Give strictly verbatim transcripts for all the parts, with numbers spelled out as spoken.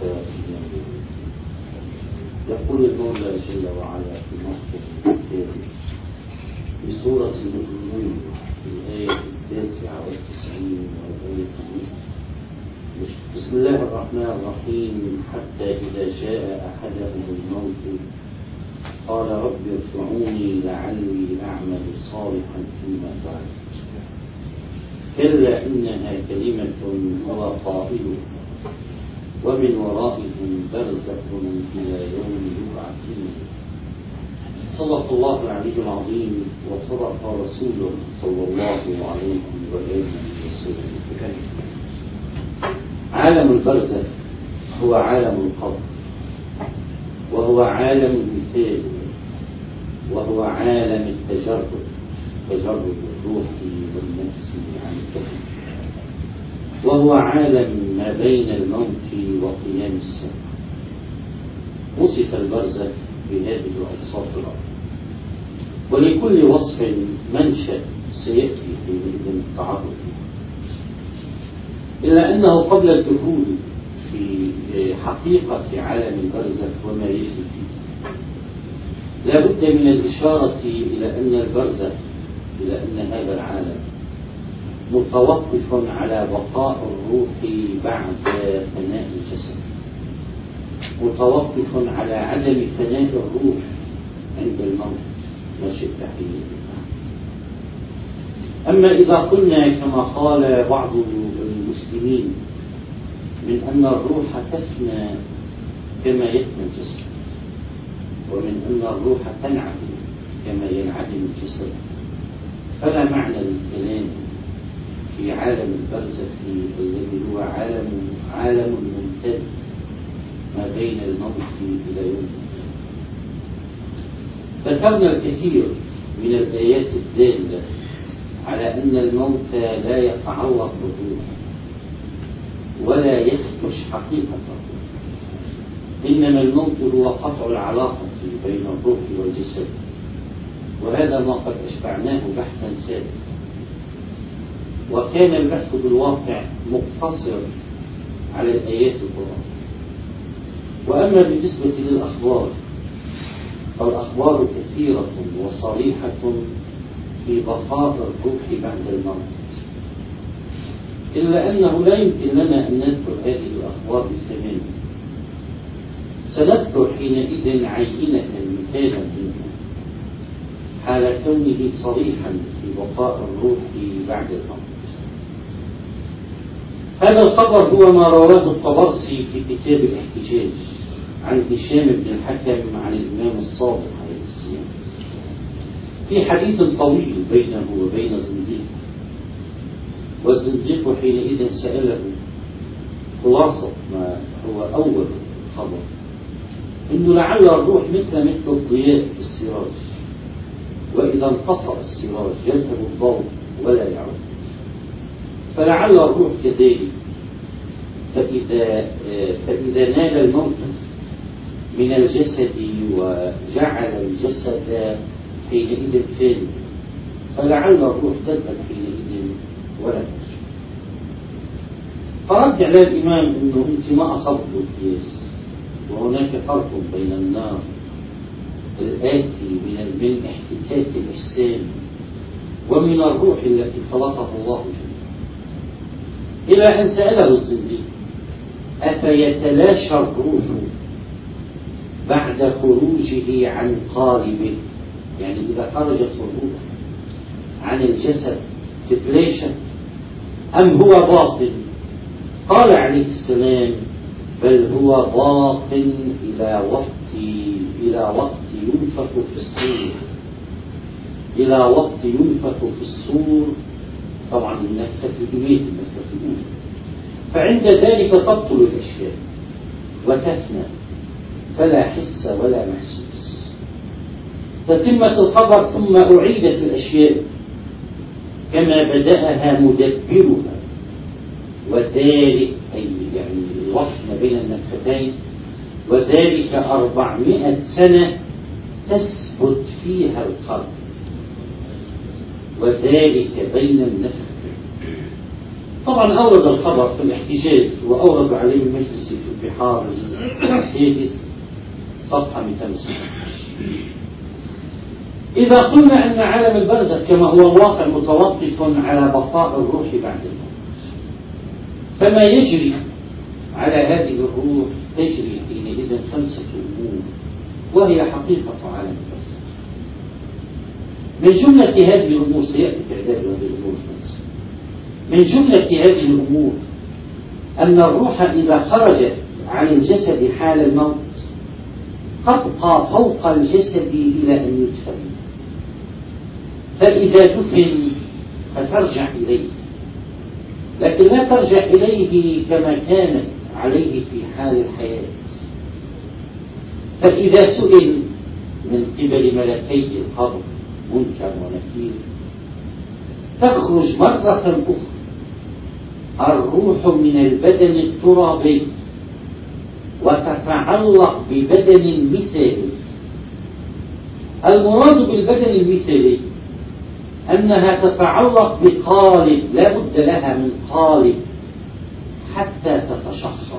يقول المولى جل وعلا في موقف الكتاب في سورة المؤمنون في الآية التاسعة والتسعين والآية بسم الله الرحمن الرحيم حتى إذا جاء أحدهم الموت قال رب ارجعوني لعلي أعمل صالحا فيما تركت كلا إنها كلمة هو قائلها ومن ورائهم برزخ إلى يوم يبعثون. صدق الله العلي العظيم وصدق رسوله صلى الله عليه وآله وسلم. عالم البرزخ هو عالم القبر، وهو عالم المثال، وهو عالم التجرد، تجرد الروح والنفس عن الجسد، وهو عالم ما بين الموت وقيام الساعة. وصف البرزخ بهذه الأوصاف الأربعة، ولكل وصف منشأ سيأتي في التعرض فيه، إلا أنه قبل الدخول في حقيقة عالم البرزخ وما يجري فيه لا بد من الإشارة إلى أن البرزخ إلى أن هذا العالم متوقف على بقاء الروح بعد فناء الجسد، متوقف على عدم فناء الروح عند الموت ما شئت حين. أما إذا قلنا كما قال بعض المسلمين من أن الروح تفنى كما يفنى الجسد، ومن أن الروح تنعدم كما ينعدم الجسد، فلا معنى للكلام في عالم البرزخ الذي هو عالم عالم ممتد ما بين الموت إلى يوم القيامة. ذكرنا الكثير من الآيات الدالة على أن الموت لا يتعلق بالروح ولا يخدش حقيقته، إنما الموت هو قطع العلاقة بين الروح والجسد، وهذا ما قد أشبعناه بحثا سابقا، وكان البحث بالواقع مقتصر على الآيات القرآن. وأما بالنسبة للأخبار فالأخبار كثيرة وصريحة في بقاء الروح بعد الموت، إلا أنه لا يمكن لنا أن نذكر هذه الأخبار بالتمام. سنذكر حينئذ عينة مثالا منها حال كونه صريحا في بقاء الروح بعد الموت. هذا الخبر هو ما رواه الطبرسي في كتاب الاحتجاج عن هشام بن الحكم عن الإمام الصادق عليه السلام في حديث طويل بينه وبين زنديق، والزنديق حينئذ سأله خلاصة ما هو أول خبر، إنه لعل الروح مثل مثل الضياء في السراج، وإذا انقطع السراج يذهب الضوء ولا يعود، فلعل الروح كذلك. فإذا, فإذا نال الموت من الجسد وجعل الجسد حينئذ فاني، فلعل الروح تذهب حينئذ ولا ترجع. فرد على الإمام أنه أنت ما أصبت القياس، وهناك فرق بين النار الآتي من من احتكاك الإجسام ومن الروح التي خلقه الله جل، إلى أن سأله الزنديق أفيتلاشى الروح بعد خروجه عن قالبه، يعني إذا خرجت الروح عن الجسد تتلاشى أم هو باطل؟ قال عليه السلام بل هو باق إلى وقت إلى وقت ينفخ في الصور، إلى وقت ينفخ في الصور، طبعا النفخة الجميل النفخة الأولى، فعند ذلك تبطل الأشياء وتفنى فلا حس ولا محسوس. تتمة الخبر ثم أعيدت الأشياء كما بدأها مدبرها، وذلك أي يعني الوصل بين النفختين، وذلك أربعمائة سنة تثبت فيها القلب، وذلك بين النفختين. طبعا أورد الخبر في الاحتجاج وأورد عليه المجلس في البحار السادس صفحة مئتين وستة. إذا قلنا أن عالم البرزخ كما هو الواقع متوقف على بقاء الروح بعد الموت، فما يجري على هذه الروح تجري حينئذ خمسة أمور، وهي حقيقة عالم البرزخ. من جملة هذه الأمور سيأتي تعداد هذه الأمور الخمسة. من جملة هذه الأمور أن الروح إذا خرجت عن الجسد حال الموت تبقى فوق الجسد إلى أن يدفن، فإذا دفن فترجع إليه، لكن لا ترجع إليه كما كانت عليه في حال الحياة. فإذا سئل من قبل ملكي القبر منكر ونكير تخرج مرة أخرى الروح من البدن الترابي وتتعلق ببدن مثالي. المراد بالبدن المثالي أنها تتعلق بقالب لا بد لها من قالب حتى تتشخص.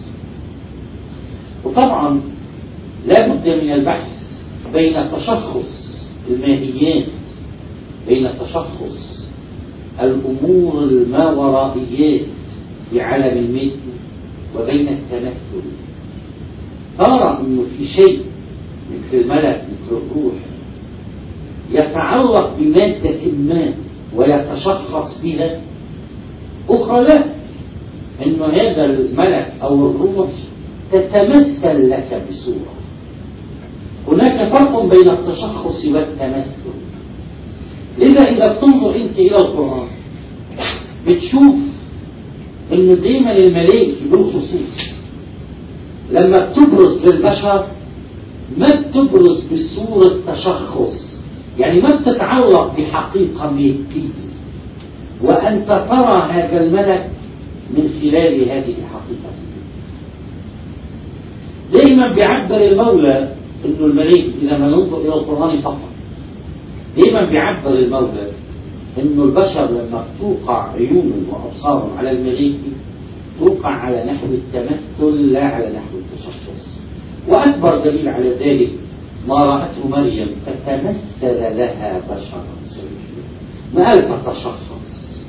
وطبعا لا بد من البحث بين تشخص الماهيات، بين تشخص الأمور الماورائيات في عالم المادة، وبين التمثل. ترى أنه في شيء مثل الملك مثل الروح يتعلق بمادة ما ويتشخص بها، أخرى لا، أن هذا الملك أو الروح تتمثل لك بصورة. هناك فرق بين التشخص والتمثل. لذا إذا بتنظر أنت إلى القرآن بتشوف أنه دائما الملائكة بالخصوص لما بتبرز للبشر ما بتبرز بصورة تشخص، يعني ما بتتعلق بحقيقة مادية وأنت ترى هذا الملك من خلال هذه الحقيقة. دائما بيعبر المولى أنه الملائكة إذا ما ننظر إلى القرآن فقط، دائما بيعبر المولى أنه البشر لما توقع عيونهم وأبصارهم على الملائكة توقع على نحو التمثل لا على نحو التشخص. وأكبر دليل على ذلك ما رأته مريم فتمثل لها بشرا سويا، ما قال تتشخص.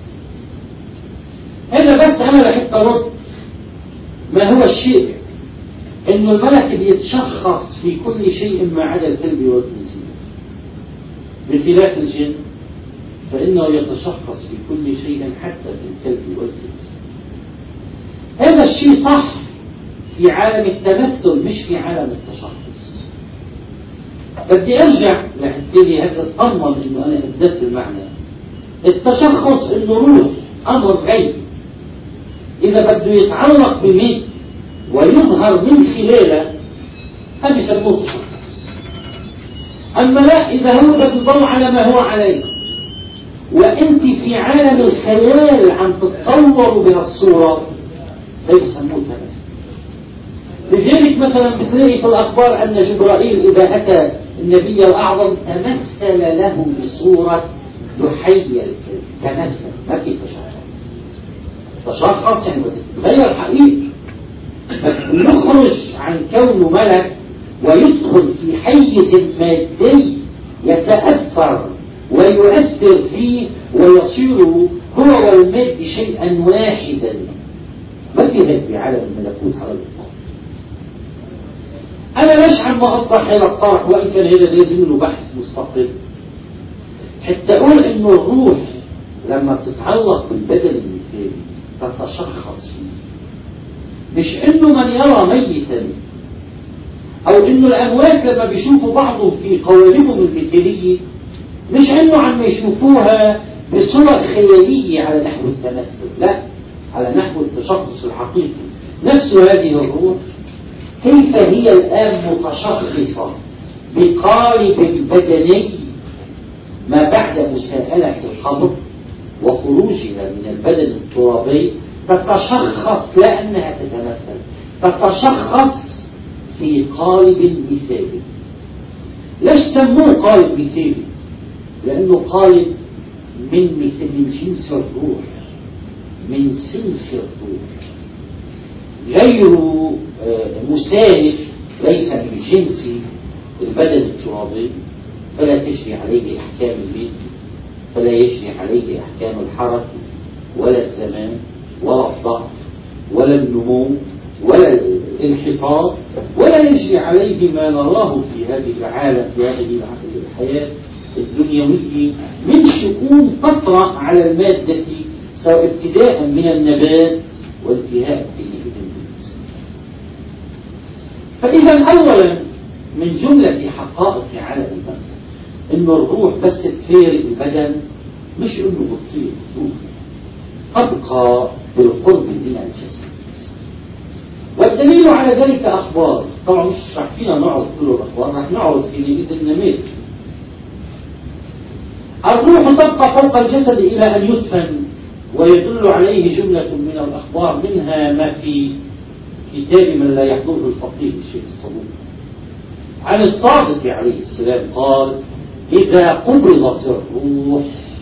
هنا بس أنا لحتى أرد ما هو الشيء إنه الملك بيتشخص في كل شيء ما عدا الكلب والخنزير، بخلاف الجن فإنه يتشخص في كل شيء حتى في الكلب والخنزير. هذا الشيء صح في عالم التمثل مش في عالم التشخص. بدي أرجع لحتى هذا أضمن إنه أنا أدت المعنى. التشخص إنه روح أمر غيبي إذا بده يتعلق بميت ويظهر من خلاله هذا يسموه تشخص. أما لا، إذا هو بده يضل على ما هو عليه وأنت في عالم الخيال عم تتصور بهالصورة هذا يسموه تمثل. لذلك مثلا بتلاقي في الأخبار أن جبرائيل إذا أتى النبي الأعظم تمثل له بصورة يحيي تمثل، ما في تشخص. تشخص يعني غير حقيقي، يخرج عن كونه ملك ويدخل في حيز مادي يتأثر ويؤثر فيه ويصير هو والمادي شيئا واحدا. ما في هيك في عالم الملكوت على الإطلاق. أنا مش عم أوضح هذا الطرح وإن كان هذا لازم له بحث مستقل حتى أقول إنه الروح لما تتعلق بالبدن المثالي تتشخص فيه. مش إنه من يرى ميتا أو إنه الأموات لما بيشوفوا بعضهم في قوالبهم المثالية مش إنه عم يشوفوها بصورة خيالية على نحو التمثل، لا، على نحو التشخص الحقيقي. نفس هذه الروح كيف هي الآن متشخصة بقالب بدني ما بعد مساءلة القبر وخروجها من البدن الترابي تتشخص لا أنها تتمثل، تتشخص في قالب مثالي. ليش سموه قالب مثالي؟ لأنه قالب من من جنس الروح، من صنف الروح غير مسالف، ليس من جنس البدن الترابي، فلا تجري عليه أحكام الميت، فلا يجري عليه أحكام الحركة ولا الزمان ولا الضعف ولا النمو ولا الانحطاط، ولا يجري عليه ما نراه في هذه العالم في هذه الحياة الدنيوية من شؤون تطرأ على المادة، سواء ابتداء من النبات وانتهاء بالإنسان. فإذا أولا من جملة حقائق عالم المسح إنه الروح بس تفارق البدن، مش إنه بتطير تبقى بالقرب من الجسد. والدليل على ذلك أخبار، طبعا مش رح فينا نعرض كل الأخبار، رح نعرض في النماذج. الروح تبقى فوق الجسد إلى أن يدفن، ويدل عليه جملة من الأخبار، منها ما في كتاب من لا يحضره الفقيه الشيخ الصدوق عن الصادق عليه السلام قال: إذا قبضت الروح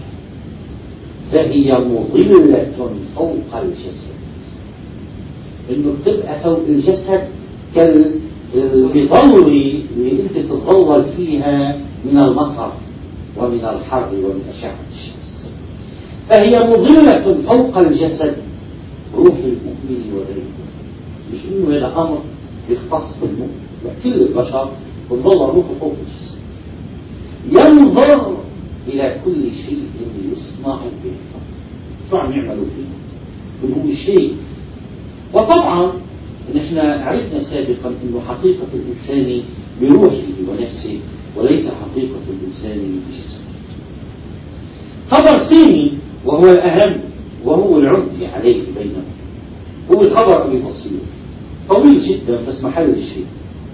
فهي مظلة فوق الجسد. إنه بتبقى فوق الجسد كالمظلة اللي أنت تتظلل فيها من المطر ومن الحر ومن أشعة الشمس، فهي مظلة فوق الجسد روح المؤمن وغيره. مش إنه هذا أمر يختص بالمؤمن، كل البشر تظل روحه فوق الجسد، ينظر إلى كل شيء يصنع به، شو عم يعملوا فيه من هو شيء. وطبعا نحن عرفنا سابقا أنه حقيقة الإنسان بروحه ونفسه، وليس حقيقة الإنسان بجسده. خبر ثاني وهو الأهم وهو العمد عليه بينهم، هو الخبر أبي بصير، طويل جدا بس محل الشيء.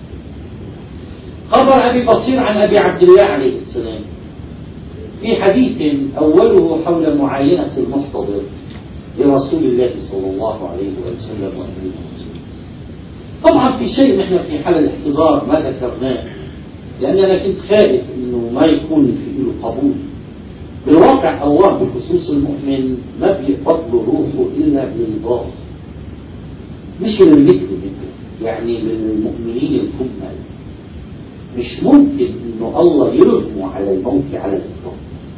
خبر أبي بصير عن أبي عبد الله عليه السلام في حديث أوله حول معاينة المحتضر لرسول الله صلى الله عليه وسلم وأهله. طبعا في شيء نحن في حال الاحتضار ما ذكرناه، لأننا كنت خائف إنه ما يكون في له قبول. بالواقع الله بخصوص المؤمن ما بيقبض روحه إلا بالإضافة، مش للمثل مثل، يعني للمؤمنين الكمل. مش ممكن إنه الله يرغم على الموت على الإطلاق.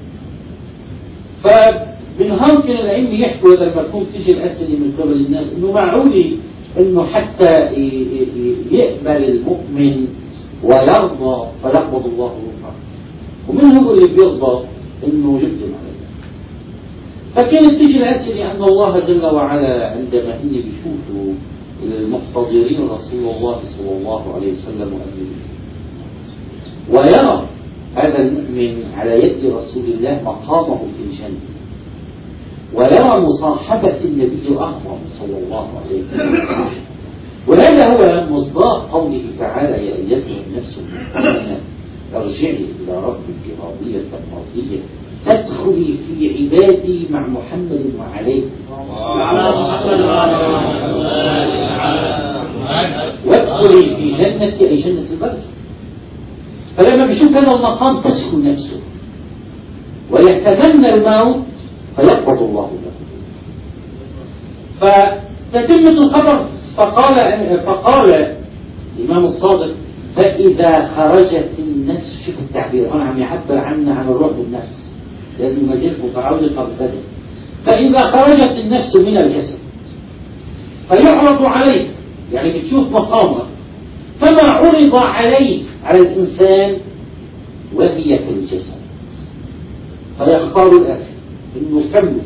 فبنهار كان الأئمة يحكوا لما تكون تيجي الأسئلة من قبل الناس إنه معقولي إنه حتى يقبل المؤمن ويرضى فيقبض الله روحه، ومن هو اللي بيرضى إنه يقدم عليه. فكانت تيجي الأسئلة أن الله جل وعلا عندما إني بيشوفوا المحتضرين رسول الله صلى الله عليه وسلم ويرى هذا المؤمن على يد رسول الله مقامه في الجنة، ويرى مصاحبة النبي الأعظم صلى الله عليه وسلم. وهذا هو مصداق قوله تعالى: يا أيتها النفس المؤمنة ارجعي إلى ربك راضية مرضية تدخلي في عبادي مع محمد وعليه وادخلي في جنة أي جنة البرزخ. فلما بيشوف هذا المقام تسكن نفسه ويتمنى الموت فيقبض الله له. فتتمة الخبر فقال فقال الإمام الصادق: فإذا خرجت النفس، شوف التعبير هنا عم يعبر عنها عن الروح والنفس، لأنه مزيد متعلقة بالبدن. فإذا خرجت النفس من الجسد فيعرض عليه، يعني بتشوف مقامها، فما عرض عليه على الإنسان وهي في الجسد فيختار الآخر إنه كمل،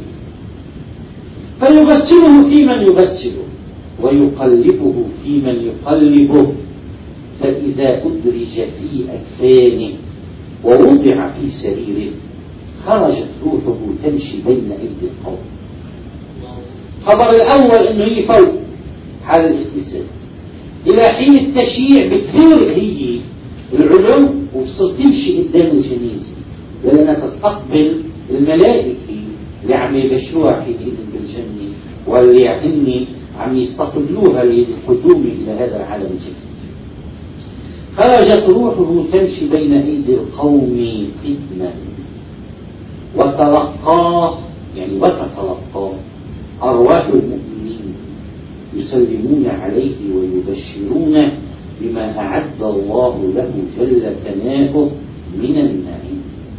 فيغسله في من يغسله ويقلبه في من يقلبه، فإذا أدرج في أكفانه ووضع في سريره خرجت روحه تمشي بين أيدي القوم. خبر الأول إنه هي فوق حال الاغتسال، إلى حين التشييع بتثير هي العلو وبتصير تمشي قدام الجنيز، لأنها تستقبل الملائكة اللي عم يبشروها في إذن بالجنة واللي هن عم يستقبلوها للقدوم إلى هذا العالم الجديد. خرجت روحه تمشي بين أيدي القوم قدما وتلقاه، يعني وتتلقاه أرواح المؤمنين يسلمون عليه ويبشرونه بما أعد الله له جل ثناؤه من النعيم.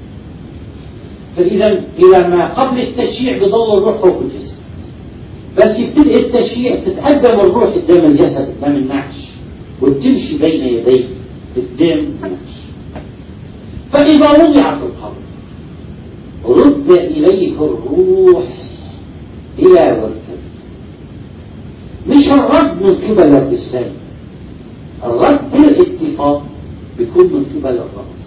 فإذا إلى ما قبل التشييع بضل الروح فوق الجسد، بس يبتدئ التشييع تتقدم الروح قدام الجسد قدام النعش وتمشي بين يديه قدام النعش. فإذا وضع في القبر رد إليه الروح إلى وركبه، مش الرد من قبل الجسد، الرد بالاتفاق بيكون من قبل الرأس.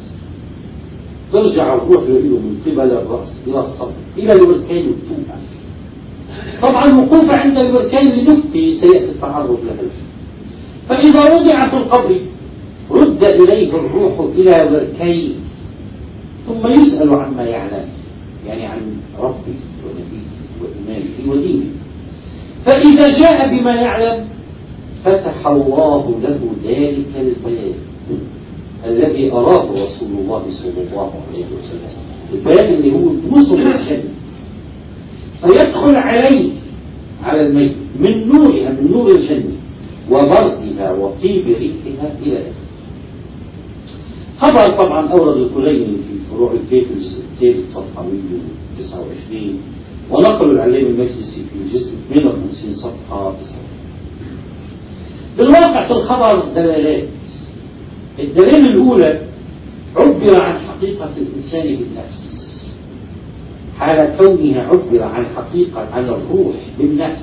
ترجع الروح له من قبل الرأس إلى الصدر إلى الوركين والتوبة. طبعا وقوف عند الوركين لنفتي سيأتي التعرض لها. فإذا وضع في القبر رد إليه الروح إلى وركيه ثم يسأل عما يعلم، يعني عن ربه ونبيه وإيمانه ودينه. فإذا جاء بما يعلم فتح الله له ذلك الباب الذي أراه رسول الله صلى الله عليه وسلم، الباب اللي هو وصل الجنة، فيدخل عليه على الميت من نورها من نور الجنة وبردها وطيب ريحها إلى آخره. خبر طبعا أورد الكليني في فروع الكيف الستين صفحة مئة وتسعة وعشرين، ونقل العلامة المجلسي في الجزء اثنين وخمسين صفحة تسعة. بالواقع في الخبر دلالات. الدلالة الأولى عبر عن حقيقة الإنسان بالنفس، حال كونها عبر عن حقيقة عن الروح بالنفس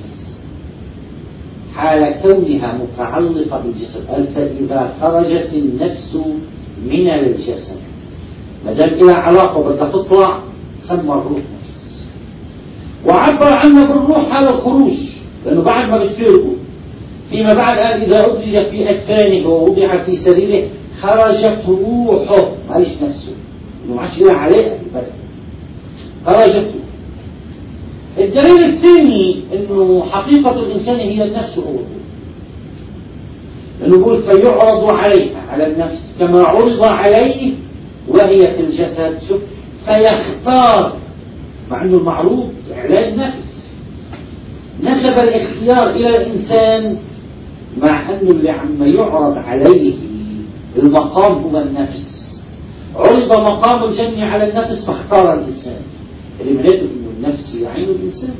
حال كونها متعلقة بالجسد. قال فإذا خرجت النفس من الجسد ما دام إلى علاقة بدها تطلع سمى الروح نفس. وعبر عنها بالروح حال الخروج، لأنه بعد ما بتفرقوا فيما بعد قال إذا أدرج في أكفانه ووضع في سريره خرجت روحه، معلش نفسه إنه معش إلى عليها بالبدن خرجت. الدليل الثاني إنه حقيقة الإنسان هي النفس هو الروح، لأنه يقول فيعرض عليها على النفس كما عرض عليه وهي في الجسد. شوف فيختار، مع أنه المعروض إعلان نفس، نسب الاختيار إلى الإنسان مع أنه اللي عم يعرض عليه المقام هو النفس. عرض مقام الجنة على النفس فاختار الإنسان، اللي معناته أنه النفس هي عين الإنسان.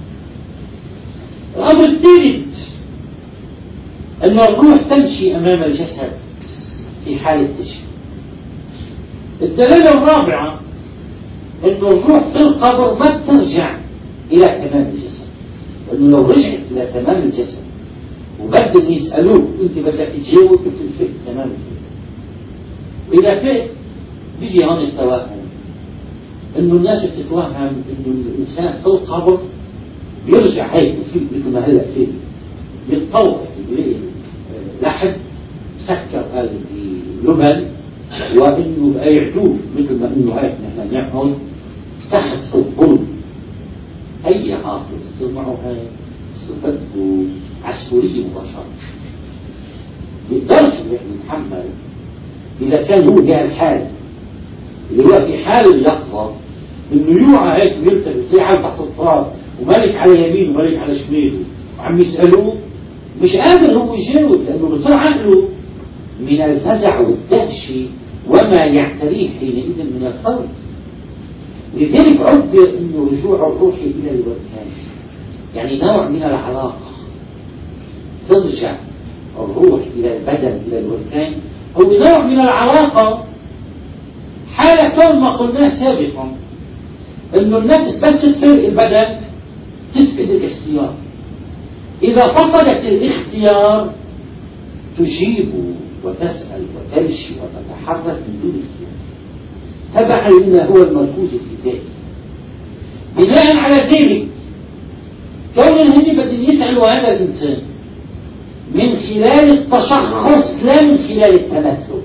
الأمر الثالث أن الروح تمشي أمام الجسد في حال التشريع. الدلالة الرابعة أن الروح في القبر ما ترجع إلى تمام الجسد، لأنه لو رجعت إلى تمام الجسد وبدهم يسألوه أنت بدك تجاوب بتلفت تمام الجسد. وإذا فات بيجي هون التوهم، أنه الناس بتتوهم أنه الإنسان في القبر بيرجع هيك وفيه مثل ما هلا فيه يتطور يلاقي لحد سكر هذا اللبن وانه بقى يعدوه مثل ما انه هيك نحن نعمل تحت في الظلم. اي عاقل يصير معه هيك صفته عسكريه مباشره، بيقدرش يتحمل اذا كان هو بهالحال اللي هو في حال اليقظه انه يوعى هيك ويلتفت زي حال تحت التراب ومالك على يمينه ومالك على شماله وعم يسالوه مش قادر هو يجاوب، لأنه بصير عقله من الفزع والدهش وما يعتريه حينئذ من الخوف. لذلك عبر أنه رجوع الروح إلى الوركان يعني نوع من العلاقة، ترجع الروح إلى البدن إلى الوركان هو نوع من العلاقة حال كون ما قلناه سابقا أنه النفس بس تفرق البدن تفقد الاختيار. إذا فقدت الاختيار تجيب وتسأل وتمشي وتتحرك من دون اختيار تبعا لما هو المركوز في ذلك. بناء على ذلك كون هني بدهم يسألوا هذا الإنسان من خلال التشخص لا من خلال التمثل،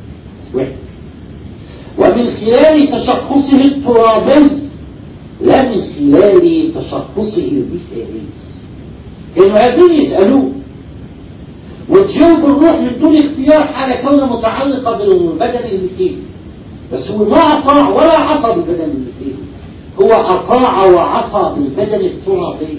ومن خلال تشخصه الترابي لا من خلال تشخصه المثالي. كانوا عايزين يسألوه وتجاوب الروح من دون اختيار حال كونها متعلقة بالبدن المثالي، بس هو ما أطاع ولا عصى بالبدن المثالي هو أطاع وعصى بالبدن الترابي.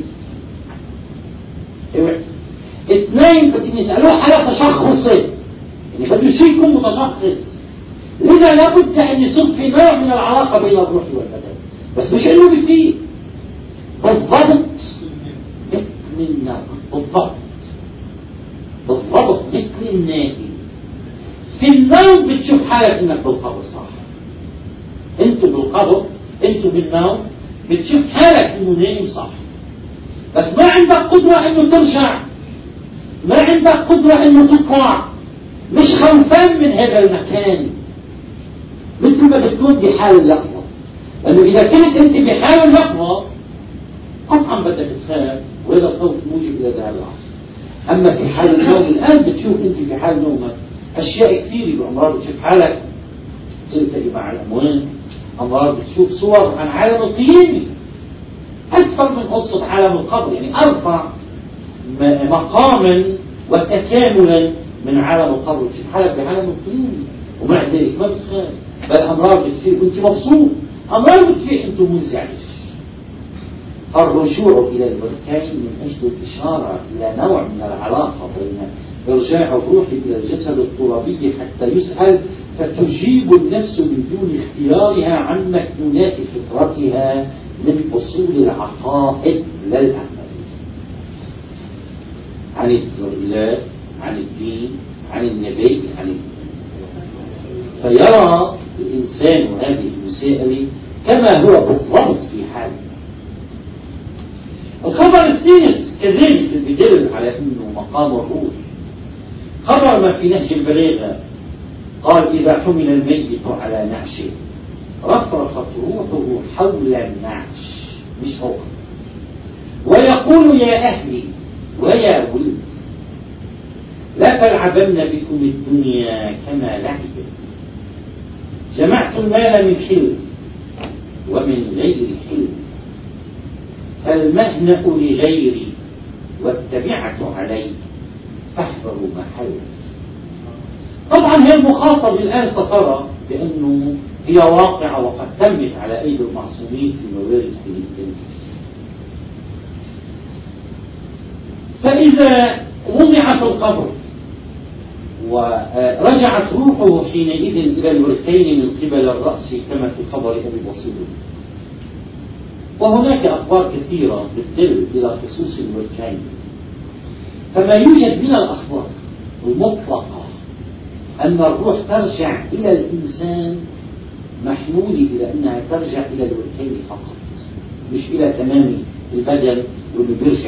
اثنين بدهم يسألوه حالة تشخصي، يعني بده شيء يكون متشخص، لذا لابد أن يصير في نوع من العلاقة بين الروح والبدن، بس مش إنه بفيه بالضبط مثل النوم، بالضبط بالضبط مثل النائم. في النوم بتشوف حالك إنك بالقبر، صح؟ أنتوا بالقبر، أنتوا بالنوم بتشوف حالك إنه نائم، صح؟ بس ما عندك قدرة إنه ترجع، ما عندك قدرة إنه تطلع، مش خوفان من هذا المكان مثل ما بتكون بحال اللحظة. لأنه إذا كنت أنت بحال اللحظة قطعا بدك تخاف، وهذا الخوف موجب إلى ذا اللحظة. أما في حال النوم الآن بتشوف أنت في حال نومك أشياء كثيرة بأمراض، بتشوف حالك تلتقي مع الأموات، أمراض بتشوف صور عن عالم القيامة أكثر من قصة عالم القبر، يعني أرفع مقاما وتكاملا من عالم القبر. بتشوف حالك بعالم القيامة ومع ذلك ما بتخاف، بل أمراض بتصير وأنت مبسوط، أمراض بتصير أنت منزعج. الرجوع إلى البركين من أجل الإشارة إلى نوع من العلاقة بين إرجاع الروح إلى الجسد الترابي حتى يسأل، فتجيب النفس من دون اختيارها عن مكنونات فطرتها من أصول العقائد لا الأعمال، عن الله، عن الدين، عن النبي، عن الدين. فيرى الإنسان هذه المسائلة كما هو بالضبط في حاله. الخبر الثالث كذلك بدل على أنه مقام الروح، خبر ما في نهج البلاغة قال: إذا حمل الميت على نعشه رفرفت روحه حول النعش مش فوق، ويقول: يا أهلي ويا ولد لا تلعبن بكم الدنيا كما لعبت، جمعت المال من حلم ومن غير حلم، فالمهنأ لغيري واتبعت علي فاحذروا محله. طبعا هي المخاطب الآن سترى بأنه هي واقعة وقد تمت على أيدي المعصومين في موارد فلسطين. فإذا وضع في القبر ورجعت روحه حينئذ إلى الوركين من قبل الرأس كما في خبر أبي بصير، وهناك أخبار كثيرة بتدل إلى خصوص الوركين، فما يوجد من الأخبار المطلقة أن الروح ترجع إلى الإنسان محمول إلى أنها ترجع إلى الوركين فقط، مش إلى تمام البدن واللي بيرجع،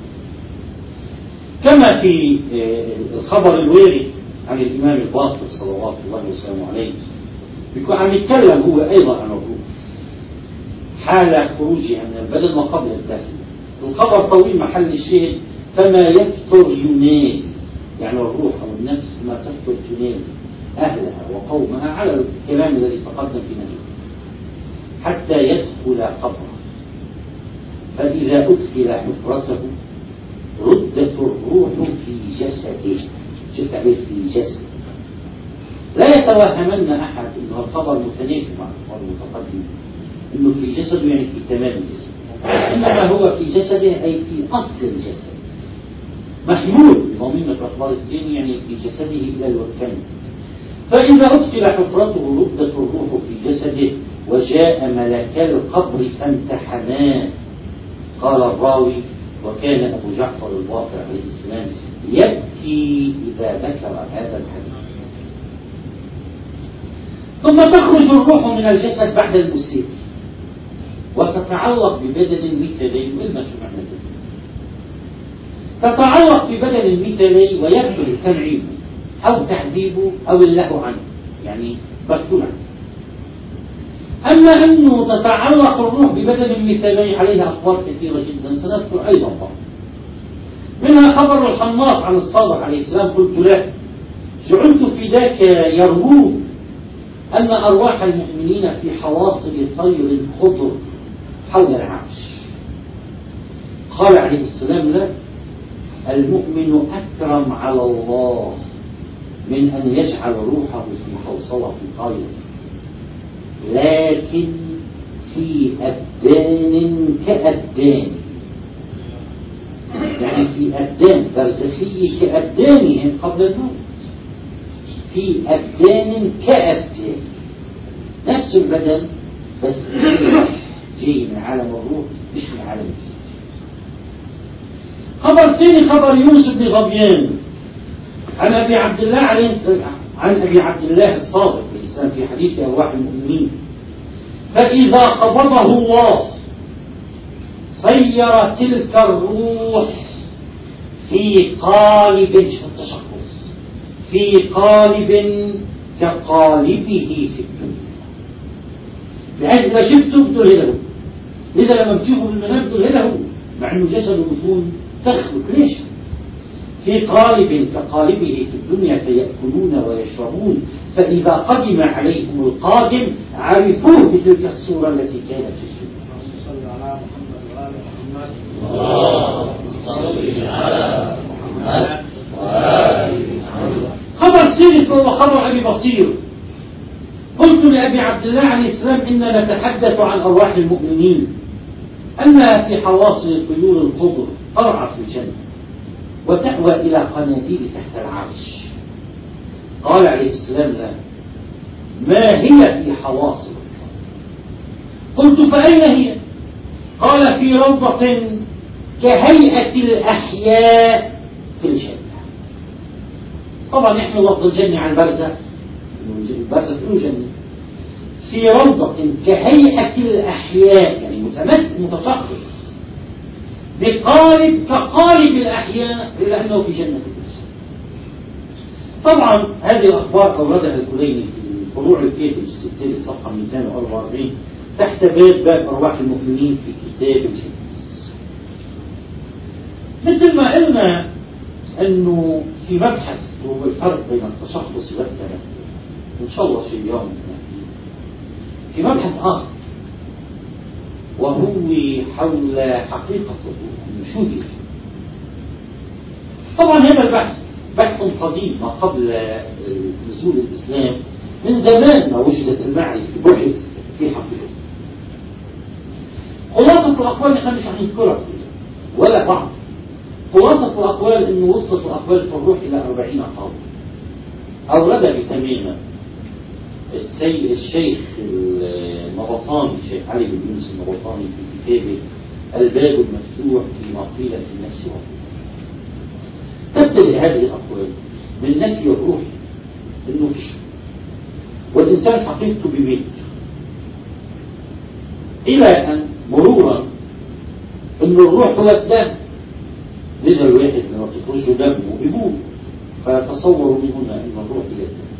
كما في الخبر الوارد عن الإمام الباقر صلوات الله وسلامه عليه، بيكون عم يتكلم هو أيضا عن الروح حال خروجها من البدن وقبل الدفن. الخبر طويل محل الشيء، فما يفتر ينادي، يعني الروح أو النفس ما تفتر تنادي أهلها وقومها على الكلام الذي تقدم في نجم حتى يدخل قبره، فإذا أدخل حفرته ردت الروح في جسده. شفت عليه في جسد، لا يتوهمن أحد أنه الخبر متنافي مع الخبر المتقدم أنه في جسده يعني في تمام الجسد، إنما هو في جسده أي في أصل الجسد، محمول بضميمة أخبار الدين يعني في جسده إلى الوركين. فإذا أدخل حفرته ردت الروح في جسده وجاء ملكا القبر فامتحناه. قال الراوي: وكان أبو جعفر الباقر عليه السلام يبكي إذا ذكر هذا الحديث. ثم تخرج الروح من الجسد بعد المسير وتتعلق ببدن مثلي، وإلما شو معنى ذلك؟ تتعلق ببدن المثلي ويبدو تنعيمه أو تعذيبه أو اللهو عنه، يعني مسؤول عنه. أما أنه تتعلق الروح ببدن مثلي عليها أخبار كثيرة جدا سنذكر أيضا بعض منها. خبر الحناط عن الصادق عليه السلام: قلت له: جعلت في ذاك يرمون أن أرواح المؤمنين في حواصل طير خضر حول العرش. قال عليه السلام: لا، المؤمن أكرم على الله من أن يجعل روحه في حوصلة طير، لكن في أبدان كأبدان، يعني في أبدان برزخية كأبدانهم قبل الموت، في أبدان كأبدان، نفس البدن بس جاي من عالم الروح مش من عالم الجسد. خبر ثاني خبر يونس بن غبيان عن أبي عبد الله عليه السلام، عن أبي عبد الله الصادق الإسلام في حديث أرواح المؤمنين: فإذا قبضه الله صير تلك الروح في قالب، شو التشخص، في قالب كقالبه في الدنيا، بحيث إذا شفته بتقول له، إذا لما بتشوفه بالمنام بتقول له، مع إنه جسده بيكون تخلق. ليش؟ في قالب كقالبه في الدنيا فيأكلون ويشربون، فإذا قدم عليهم القادم عرفوه بتلك الصورة التي كانت في الدنيا. اللهم صل على محمد وآل محمد. خبر ثالث وهو خبر أبي بصير: قلت لأبي عبد الله عليه السلام: إننا نتحدث عن أرواح المؤمنين أنها في حواصل الطيور الخضر ترعى في الجنة وتأوى إلى قناديل تحت العرش. قال عليه السلام: لا، ما هي في حواصل؟ قلت: فأين هي؟ قال: في روضة كهيئة الأحياء في الجنة. طبعا نحن لفظ الجنة عن البرزة، البرزة في الجنة، في روضة كهيئة الأحياء، يعني متمسك متشخص بقالب كقالب الأحياء، إلا أنه في جنة الإنسان. طبعا هذه الأخبار أوردها الكليني في فروع الكتاب الستين صفحة مئتين وأربعة وأربعين تحت باب باب أرواح المؤمنين في كتاب الجنة. مثل ما قلنا أنه في مبحث هو الفرق بين التشخص والتنفس، إن شاء الله في يوم في مبحث آخر وهو حول حقيقة الروح، شو هي. طبعا هذا البحث بحث قديم ما قبل نزول الإسلام، من زمان ما وجدت المعرفة بحث في حقيقة. خلاصة الأقوال نحن مش عم نذكرها ولا بعض. خلاصة الأقوال أنه وصلت الأقوال في الروح إلى أربعين قول أوردها بتميمة الشيخ النبطاني، الشيخ علي بن يونس النبطاني في كتابه الباب المفتوح في مقيلة النفس والروح. تبتدئ هذه الأقوال من نفي الروح إنه فيش، والإنسان حقيقته بميت، إلى أن مرورا إن الروح هو الدم، لذا الواحد لما تخرج دمه بيموت، فيتصوروا من هنا أن الروح هي الدم،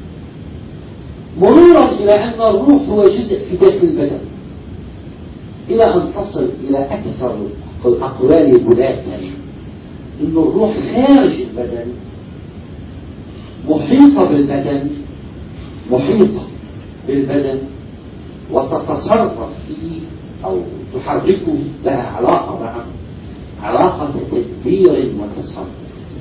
مرورا إلى أن الروح هو جزء في داخل البدن، إلى أن تصل إلى أكثر الأقوال بلاغا أن الروح خارج البدن، محيطة بالبدن، محيطة بالبدن وتتصرف فيه أو تحركه، لها علاقة معه، علاقة تدبير وتصرف.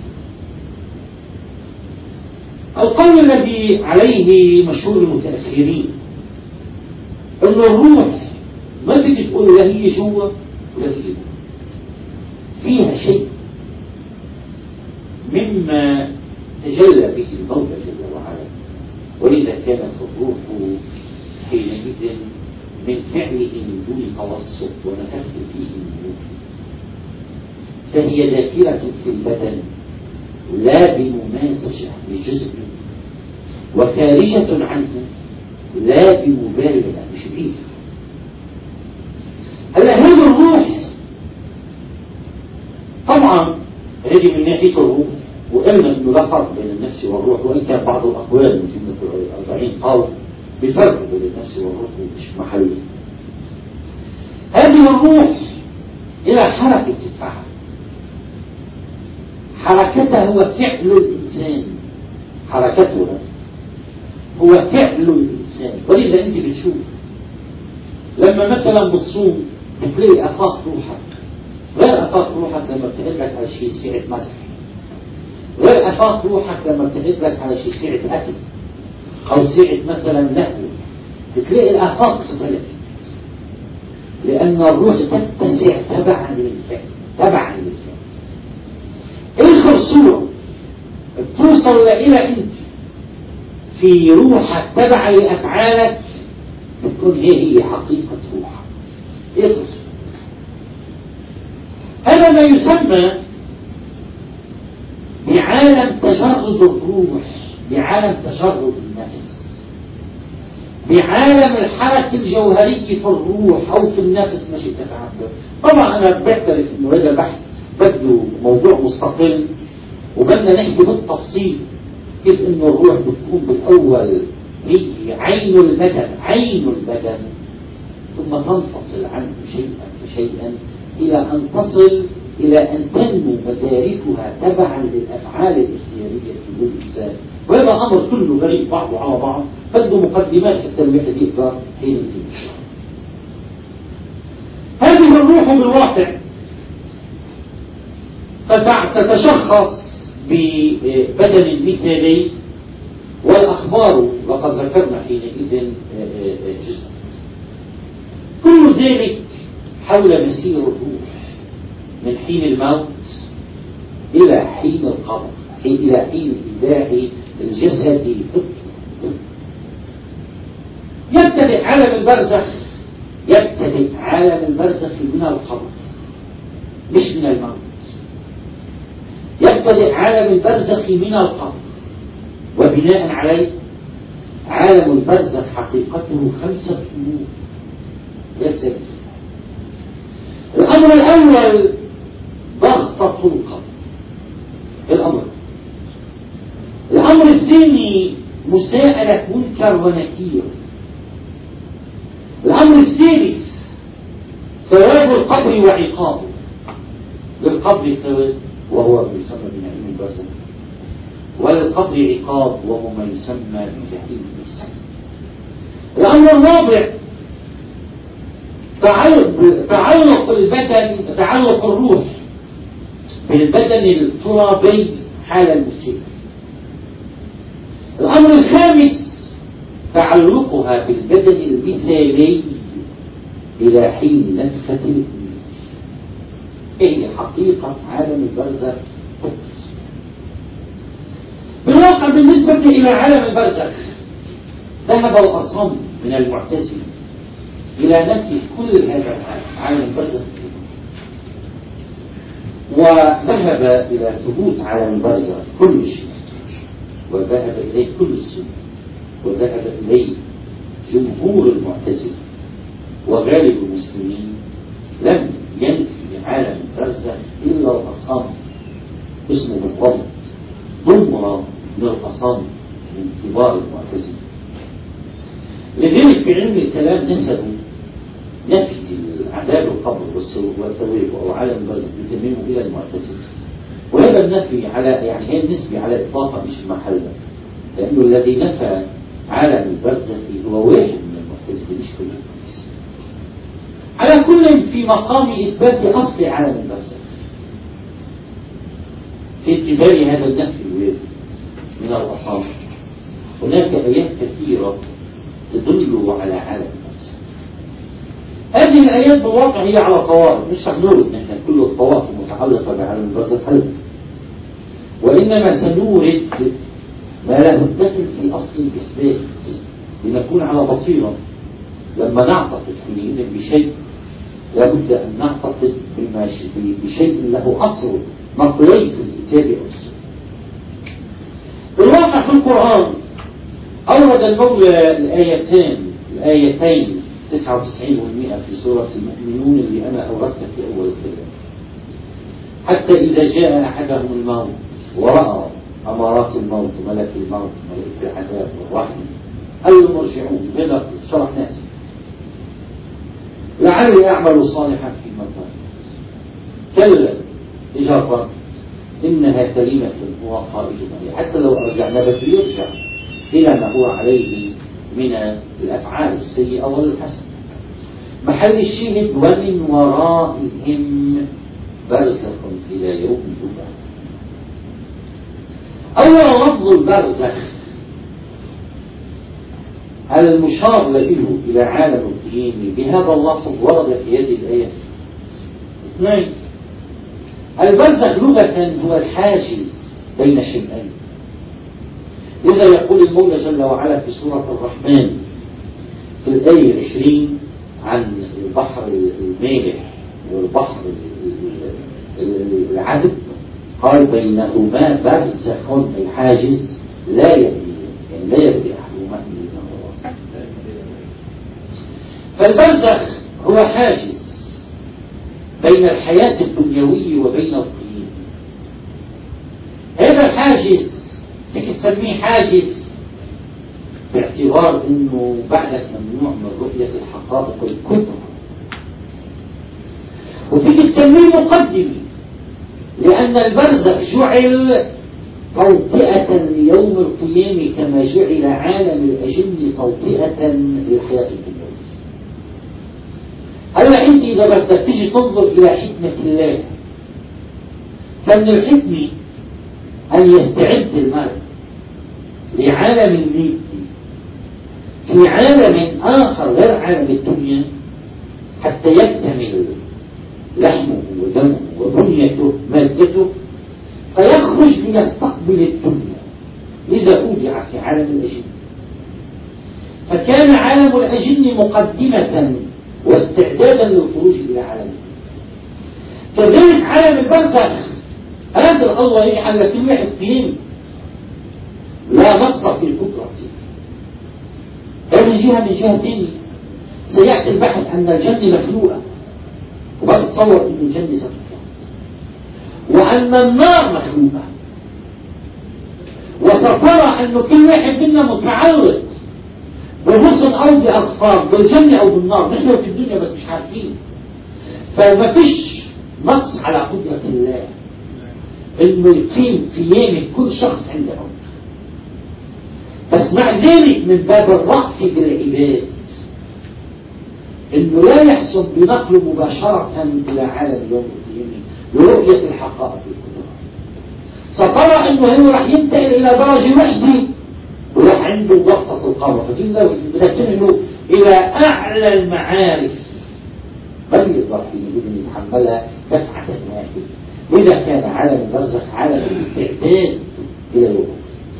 القول الذي عليه مشهور المتأخرين أن الروح ما بدي تقول لا هي جوا ولا هي جوا، فيها شيء مما تجلى به المولى جل وعلا، ولذا كانت الروح حينئذ من فعله من دون توسط ونفخت فيه من روحه، فهي داخلة في البدن لا بممازجة لجزء، وخارجة عنه لا بمبالغة مش بعيدة. هلا هذه الروح طبعا هذه من ناحية الروح، وقلنا انه لا فرق بين النفس والروح، وان كان بعض الاقوال من الأربعين قول بفرق بين النفس والروح مش محلي. هذه الروح الى حركة تدفعها، حركتها هو فعل الإنسان، حركته هو فعل الإنسان. ولذا أنت بتشوف لما مثلا بتصوم بتلاقي أفاق روحك، غير أفاق روحك لما بتقلك على شيء ساعة مسح، غير أفاق روحك لما بتقلك على شيء ساعة أكل أو ساعة مثلا لهو، بتلاقي الأفاق تختلف. لأن الروح تتسع تبعا للفعل، تبعا للفعل. آخر صورة توصل إلى أنت في روحك تبع لأفعالك بتكون هي هي حقيقة روحك. آخر صورة هذا ما يسمى بعالم تجرد الروح، بعالم تجرد النفس، بعالم الحركة الجوهرية في الروح أو في النفس ماشي تتعبر. طبعا أنا بعترف إنه هذا بحث بده موضوع مستقل، وبدنا نحكي بالتفصيل كيف إنه الروح بتكون بالأول هي عين البدن، عين البدن، ثم تنفصل عنه شيئا فشيئا إلى أن تصل إلى أن تنمو مداركها تبعا للأفعال الاختيارية في الإنسان. وهذا أمر كله غريب بعضه على بعض، بده مقدمات حتى الواحد يقدر حين يمشي. هذه الروح بالواقع تتشخص ببدن مثالي، والأخبار وقد ذكرنا حينئذ جزء. كل ذلك حول مسير الروح من حين الموت إلى حين القبر، إلى حين إيداع الجسد. يبتدئ عالم البرزخ، يبتدئ عالم البرزخ من القبر مش من الموت. يبتدئ عالم البرزخ من القبر، وبناء عليه عالم البرزخ حقيقته خمسة أمور. يسجد الأمر الأول ضغطة القبر، الأمر الأمر الثاني مساءلة منكر ونكير. الأمر الثالث ثواب القبر وعقابه. للقبر ثواب وهو ما يسمى بنعيم البرزخ، وللقبر عقاب وهو ما يسمى بجحيم الإنسان. الأمر الرابع تعلق البدن، تعلق الروح بالبدن الترابي حال المسير. الأمر الخامس تعلقها بالبدن المثالي إلى حين نفخة الإنسان. هي حقيقة عالم البرزخ. بالواقع بالنسبة إلى عالم البرزخ ذهب الأصم من المعتزلة إلى نفي كل هذا عالم البرزخ، وذهب إلى ثبوت عالم البرزخ كل شيء، وذهب إليه كل السنة، وذهب إليه جمهور المعتزلة وغالب المسلمين. لم ينفي عالم البرزخ إلا الأصم، اسمه بالضبط ضمر من الأصم من كبار المعتزلة. لذلك في علم الكلام نسبوا نفي عذاب القبر والثواب أو عالم البرزخ يتممه إلى المعتزلة، وهذا النفي على يعني هي النسبة على إطلاقها مش محلها، لأنه الذي نفى عالم البرزخ هو واحد من المعتزلة مش كلهم. على كل في مقام إثبات أصل عالم البرزخ في اعتبار هذا النفي الوارد من الأصابع، هناك آيات كثيرة تدل على عالم البرزخ. هذه الآيات بالواقع هي على طوائف، مش هنقول إن احنا كل الطوائف متعلقة بعالم البرزخ هل، وإنما سنورد ما له الدخل في أصل الإثبات لنكون على بصيرة. لما نعتقد بشيء لابد أن نعتقد بشيء له أصل نقلي في الكتاب والسنة. بالواقع في القرآن أورد المولى الآيتين الآيتين تسعة وتسعين والمئة في سورة المؤمنون اللي أنا أوردتها في أول الكلام. حتى إذا جاء أحدهم الموت ورأى أمارات الموت ملك الموت ملك العذاب والرحمة قال له مرجعون. هذا شرح ناس لعلي أعمل صالحا في مكان كلا إجابة إنها كلمة هو قائلها، حتى لو أرجعنا بس يرجع إلى ما هو عليه من الأفعال السيئة والحسنة. محل الشاهد ومن ورائهم برزخ إلى يوم البعث. أول لفظ البرزخ المشار له إلى عالم القيامة بهذا اللفظ ورد في هذه الآية. اثنين، البرزخ لغة هو الحاجز بين شيئين. إذا يقول المولى جل وعلا في سورة الرحمن في الآية العشرين عن البحر المالح والبحر العذب، قال بينهما برزخ أي حاجز لا يبغي، يعني لا يبغي أحدهما إلا الله. فالبرزخ هو حاجز بين الحياة الدنيوية وبين القيام. هذا الحاجز فيك تسميه حاجز باعتبار انه بعدك ممنوع من رؤية الحقائق الكبرى، وفيك تسميه مقدمة لأن البرزخ جعل توطئة ليوم القيامة كما جعل عالم الأجن توطئة للحياة الدنيوية. هلا انت اذا بدك تيجي تنظر الى حكمة الله، فمن الحكمة ان يستعد المرء لعالم الميت في عالم اخر غير عالم الدنيا حتى يكتمل لحمه ودمه وبنيته مادته، فيخرج ليستقبل الدنيا اذا اودع في عالم الاجن. فكان عالم الاجن مقدمة واستعدادا للخروج الى عالم. كذلك عالم البرزخ قادر الله يجعل لكل واحد فيهم لا نقص في القدرة. من جهة من جهة ثانية سيأتي البحث أن الجنة مخلوقة، وما تتصور أن الجنة ستخلق، وأن النار مخلوقة، وترى أن كل واحد منا متعلق بالرسل أو بأقصار بالجنة أو بالنار. نحن في الدنيا بس مش عارفين. فما فيش نقص على قدرة الله إنه يقيم قيامة كل شخص عنده عمر، بس مع ذلك من باب الرأف بالعباد إنه لا يحسن بنقله مباشرة إلى عالم يوم القيامة لرؤية الحقائق الكبرى. سترى إنه هو راح ينتقل إلى درجة وحدة وراح عنده ضغطة القبر، فكذا بتنقله إلى أعلى المعارف بل يقدر في يمكن يتحملها دفعة واحدة. وإذا كان عالم البرزخ عالم الاستعداد إلى يوم.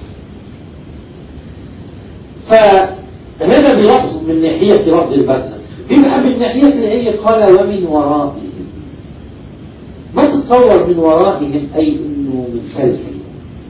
فهذا بلفظ من ناحية لفظ البرزخ. بما من ناحية اللي هي قال ومن ورائهم، ما تتصور من ورائهم أي إنه من خلفهم.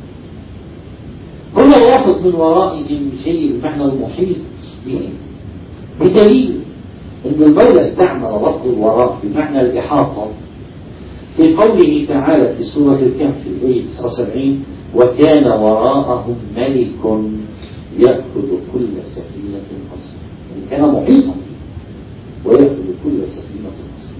هنا اللفظ من ورائهم شيء بمعنى المحيط بهم، بدليل أن المولى استعمل لفظ الوراء بمعنى الإحاطة في قوله تعالى في سورة الكهف الآية تسعة وسبعين وكان وراءهم ملك يأخذ كل سفينة غصبا. يعني كان محيطا ويأخذ كل سفينة غصبا.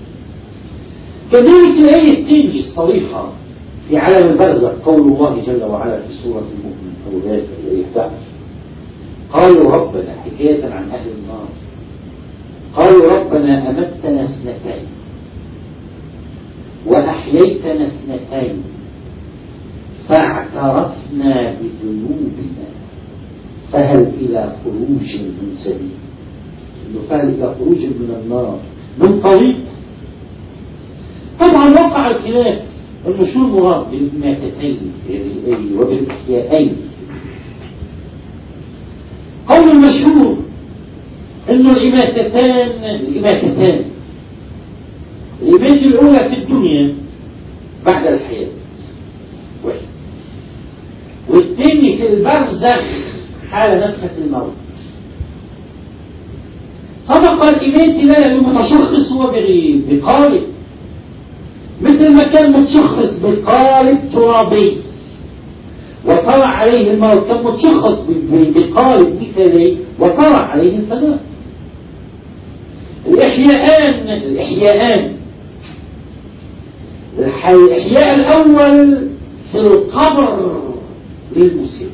كذلك الآية الثانية الصريحة في عالم البرزخ قول الله جل وعلا في سورة المؤمن أو ذات الآية إحدى عشر قالوا ربنا حكاية عن أهل النار قالوا ربنا أمتنا اثنتين وأحييتنا اثنتين فاعترفنا بذنوبنا فهل إلى خروج من سبيل. إنه فهل إلى خروج من النار من طريق. طبعا وقع الخلاف إنه شو المراد بالماتتين وبالإحيائين. قول المشهور إنه الإماتتان الإماتتان الإماتة الأولى في الدنيا بعد الحياة واحد، والثاني في البرزخ حال نفخة الموت. سبق الإماتة لا المتشخص هو بقالب، مثل ما كان متشخص بقالب ترابي وطلع عليه الموت، كان متشخص بقالب مثلي وطلع عليه الفناء. الإحياءان الإحياءان الإحياء الأول في القبر للمسلم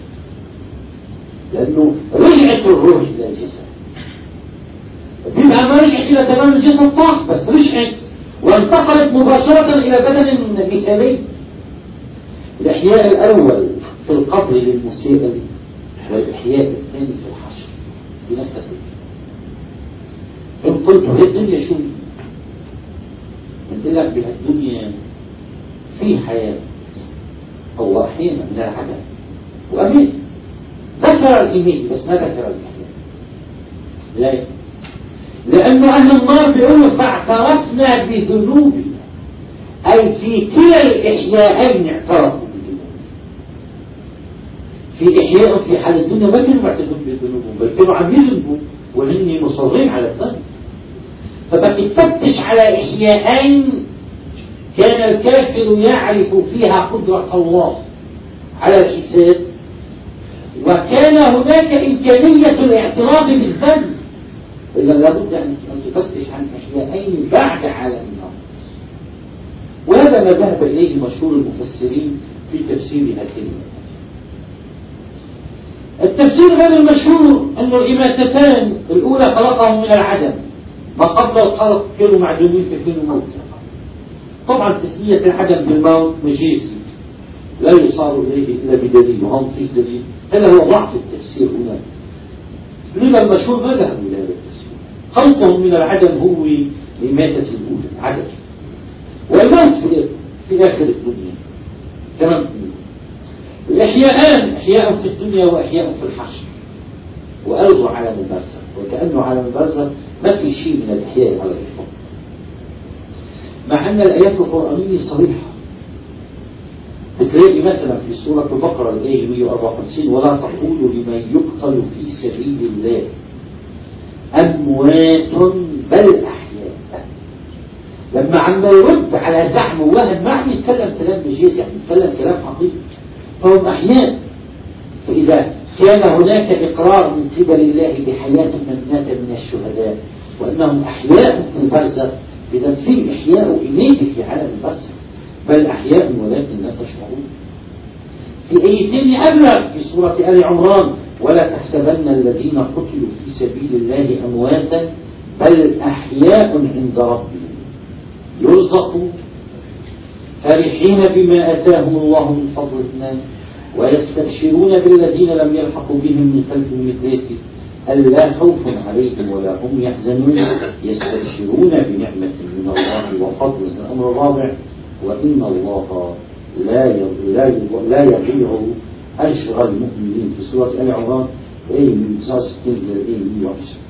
لأنه رجعت الروح إلى الجسد، بما ما رجعت إلى تمام الجسد طاح بس رجعت وانتقلت مباشرة إلى بدن مثالي. الإحياء الأول في القبر للمسيء والإحياء الثاني في الحشر بنفس الوقت. إن قلت هي الدنيا شو؟ قلت لك بهالدنيا في حياة هو أحيانا من العدم وأمين ذكر الإيمان بس ما ذكر الإحياء. ليه؟ لأنه أهل النار بيقولوا فاعترفنا بذنوبنا، أي في كلا الإحياءين اعترفوا بذنوبهم. في إحياء في حال الدنيا ما كانوا معترفون بذنوبهم بل كانوا عم يذنبوا وهن مصرين على الذنب. فبقي تفتش على إحياءين كان الكافر يعرف فيها قدرة الله على الحساب، وكان هناك إمكانية الاعتراف بالذنب، إذا لابد أن تفتش عن إحياءين بعد عالم النار. وهذا ما ذهب إليه مشهور المفسرين في تفسير هالكلمة. التفسير غير المشهور أن الإماتتان الأولى خلقهم من العدم، ما قبل الخلق كانوا معدومين في كل موت. طبعا تسمية العدم بالموت مجازي لا يصار إليه إلا بدليل، وهم في دليل. هذا هو ضعف التفسير هنا. لما المشهور ما ذهب إلى هذا التفسير. خلقهم من العدم هو إماتة الأولى العدم، والموت في آخر الدنيا كمان. الإحياءان إحياء في الدنيا وإحياء في الحشر، وألغوا عالم البرزخ، وكأنه عالم البرزخ ما في شيء من الإحياء على الإطلاق، مع أن الآيات القرآنية صريحة. بتلاقي مثلا في سورة البقرة الآية مئة وأربعة وخمسين ولا تقولوا لمن يقتل في سبيل الله أموات بل أحياء. لما عم يرد على زعم ووهم ما عم يتكلم كلام مجازي، عم يتكلم كلام حقيقي، فهم أحياء. فإذا كان هناك إقرار من قبل الله بحياة من مات من الشهداء وأنهم أحياء في البرزخ، إذا في إحياء إيماني في عالم البرزخ، بل أحياء ولكن لا تشعرون. في آيتين أبلغ في سورة آل عمران ولا تحسبن الذين قتلوا في سبيل الله أمواتا بل أحياء عند ربهم يرزقون فرحين بما آتاهم الله من فضله ويستبشرون بالذين لم يلحقوا بهم من خلفهم مثلهم ألا خوف عليهم ولا هم يحزنون يستبشرون بنعمة من الله وفضل. الأمر الرابع وإن الله لا لا يضيع أجر المؤمنين في سورة آل عمران أي من تسعة وستين إلى مئة وعشرين.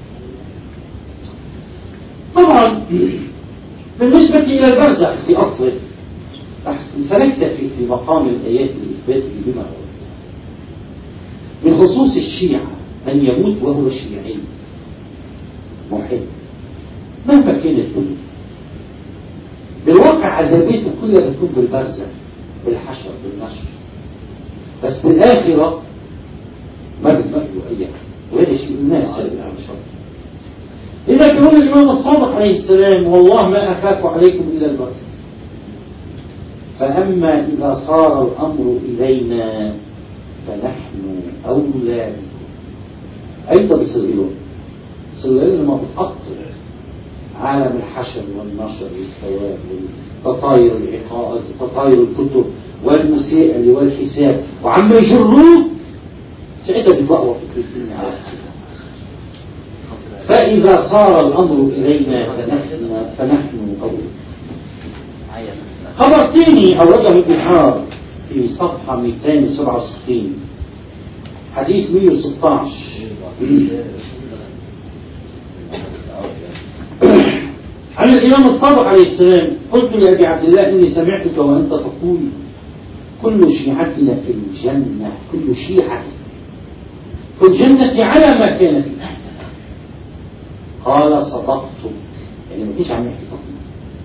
طبعا بالنسبة إلى البرزخ في أصله فنكتفي في مقام الآيات الإثبات بما هو من خصوص الشيعة أن يموت وهو شيعي محب مهما كانت الدنيا. بالواقع عذابيته كلها بتكون بالبرزخ بالحشر بالنشر، بس بالآخرة ما بتمثلوا أي حاجة، وهذا شيء الناس سأل عن شر. إذا كان الإمام الصادق عليه السلام والله ما أخاف عليكم إلى البرزخ، فأما إذا صار الأمر إلينا فنحن أولى بكم. أيضا بيصيرون بيصيرون لما بتقطر عالم الحشر والنشر والثواب وتطاير العقائد وتطاير الكتب والمسائل والحساب وعم يجروه ساعتها بتقوى فكرة الدنيا. فإذا صار الأمر إلينا فنحن فنحن أولى. خبر ثاني أورده ابن حار في صفحة مئتين وسبعة وستين حديث مئة وستة عشر عن الإمام الصادق عليه السلام قلت لأبي عبد الله إني سمعتك وأنت تقول كل شيعتنا في الجنة، كل شيعة في الجنة على ما كان فيها. قال صدقت، يعني ما فيش عم يحكي تقول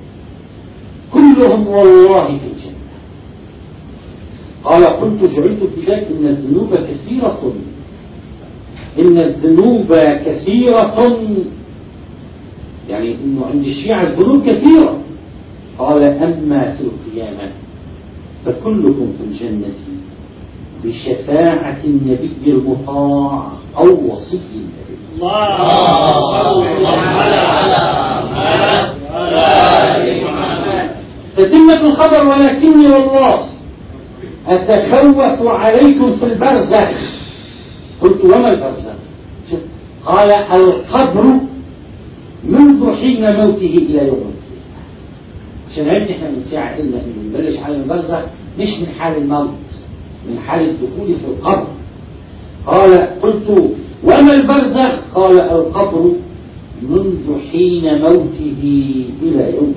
كلهم والله في الجنة. قال قلت جعلت في ذلك إن الذنوب كثيرة إن الذنوب كثيرة يعني إنه عند الشيعة الذنوب كثيرة. قال أما في القيامة فكلكم في الجنة بشفاعة النبي المطاع أو وصي النبي. تتمة الخبر ولكني والله أتخوف عليكم في البرزخ. قلت وما البرزخ؟ قال القبر منذ حين موته إلى يوم القيامة. عشان هيك نحن من ساعة قلنا إنه نبلش عالم البرزخ مش من حال الموت، من حال الدخول في القبر. قال قلت وما البرزخ؟ قال القبر منذ حين موته إلى يوم.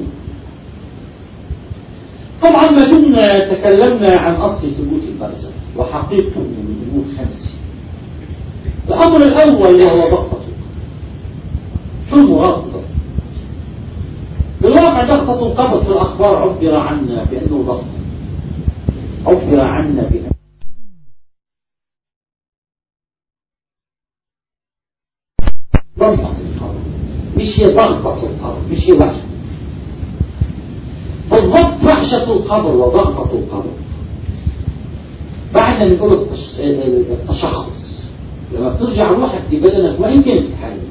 طبعا ما دمنا تكلمنا عن أصل ثبوت البرزخ وحقيقته من أمور خمسة. الأمر الأول وهو ضغطة. شو المراد بضغطة؟ بالواقع ضغطة القبر في الأخبار عبر عنا بأنه ضغطة، عبر عنا بأنه ضغطة القبر، مش هي ضغطة القبر، مش هي وحشة. بالضبط وحشة القبر وضغطة القبر بعد ما نقول التشخص، لما بترجع روحك لبدنك وإن كنت في حال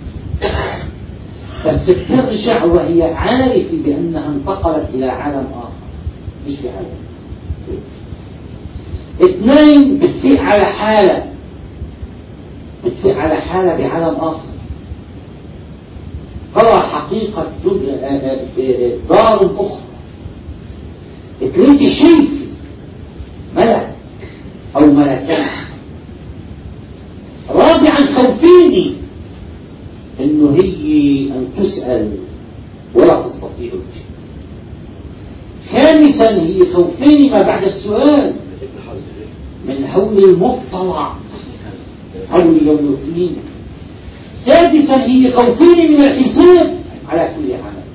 بس بترجع وهي عارفة بأنها انتقلت إلى عالم آخر مش في عالم. اثنين بتفيق على حالة، بتفيق على حالة بعالم آخر، ترى حقيقة دار أخرى، تلاقي شيء ملك أو ملكان. رابعا خوفيني انه هي ان تسأل ولا تستطيع الجواب. خامسا هي خوفيني ما بعد السؤال من هول المطلع، هول يوم الدين. سادسا هي خوفيني من الحساب على كل عمل.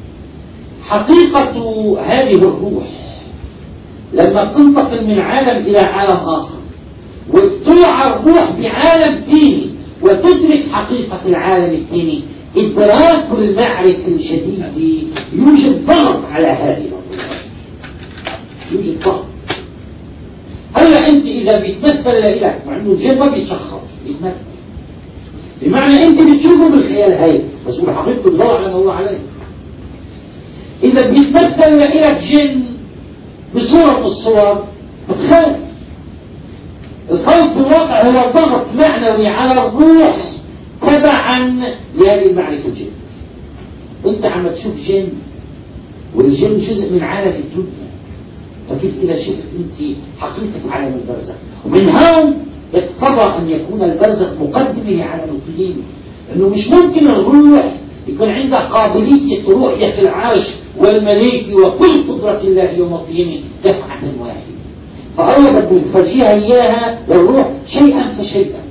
حقيقة هذه الروح لما تنتقل من عالم إلى عالم آخر وتطلع الروح بعالم ديني وتدرك حقيقة العالم الديني، إدراك المعرفة الجديد يوجد ضغط على هذه الروح، يوجد ضغط. هلا أنت إذا بيتمثل لك مع أنه الجن ما بيتشخص، بيتمثل بمعنى أنت بتشوفه بالخيال هاي بس هو حقيقته بيدور على ما هو عليه. إذا بيتمثل لك جن بصورة من الصور بتخاف. الخوف في الواقع هو ضغط معنوي على الروح تبعا لهذه المعرفة الجن. انت عم تشوف جن والجن جزء من عالم الدنيا، فكيف إذا شفت انت حقيقة عالم البرزخ؟ ومن هون يقتضى أن يكون البرزخ مقدمة لعالم القيامة، انه مش ممكن الروح يكون عندها قابلية رؤية العرش والملائكة وكل قدرة الله يوم القيامة دفعة واحدة، فالله بده يفرجيها إياها للروح شيئا فشيئا.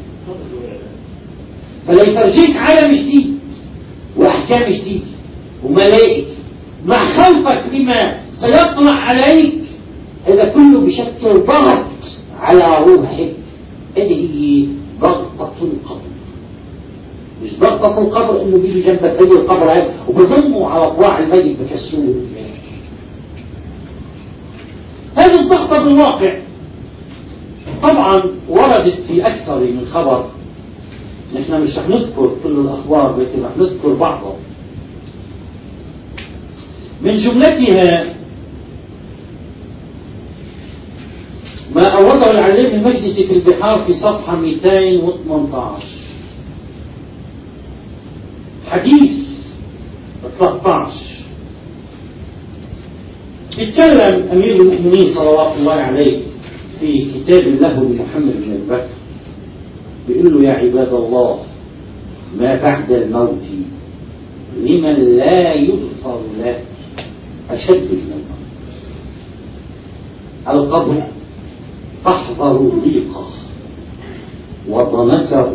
فلا يفرجيك عالم جديد وأحكام جديدة وملائكة مع خوفك لما سيطلع عليك، هذا كله بشكل ضغط على روحك. هذه هي ضغطة القبر. مش ضغطة القبر انه بيجي جنب سيد القبر هيك وبضموا على اطلاع الميت بكسوه. هذه الضغطة بالواقع طبعا وردت في اكثر من خبر، نحن مش رح نذكر كل الاخبار لكن رح نذكر بعضها. من جملتها ما أورده العلامة المجلسي في البحار في صفحة مئتين وثمانية عشر، حديث ثلاثة عشر. يتكلم أمير المؤمنين صلوات الله عليه في كتاب له لمحمد بن البكر، بيقول له يا عباد الله ما بعد الموت لمن لا يغفر له أشد من الموت. القبر تحضر ضيقه وضنته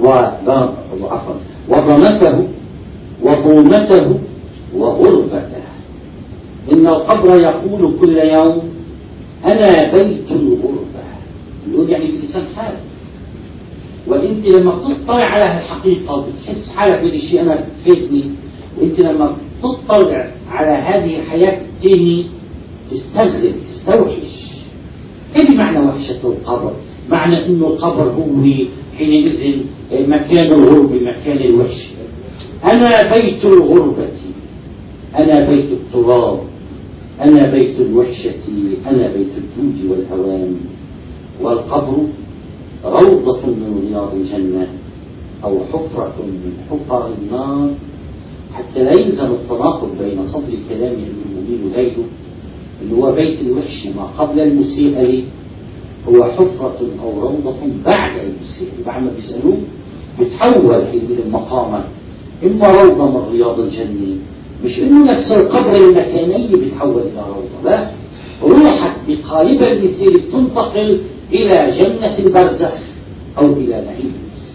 وضنته وظلمته وغربته. إن القبر يقول كل يوم أنا بيت الغربة، يقول يعني بلسان حال. وانت لما تطلع على الحقيقة وبتحس حالك بدي شيء أنا فاتني، وانت لما تطلع على هذه الحياة التاني تستغرب تستوحش. ايه معنى وحشة القبر؟ معنى انه القبر هو حينئذ مكان الغرب، مكان الوحش. انا بيت الغربة، انا بيت التراب، انا بيت الوحشة، انا بيت الجود والهوان. والقبر روضة من رياض الجنة او حفرة من حفر النار، حتى لا يلزم التناقض بين صدر الكلام المميل ليله اللي هو بيت الوحش ما قبل المسيء لي هو حفرة أو روضة بعد المسيء. بعد ما بيسألوه بتحول هذه المقامة إما روضة من رياض الجنة، مش إنه نفس القبر المكاني بتحول إلى روضة، لا، روحك بقالب المثير تنتقل إلى جنة البرزخ أو إلى نعيم.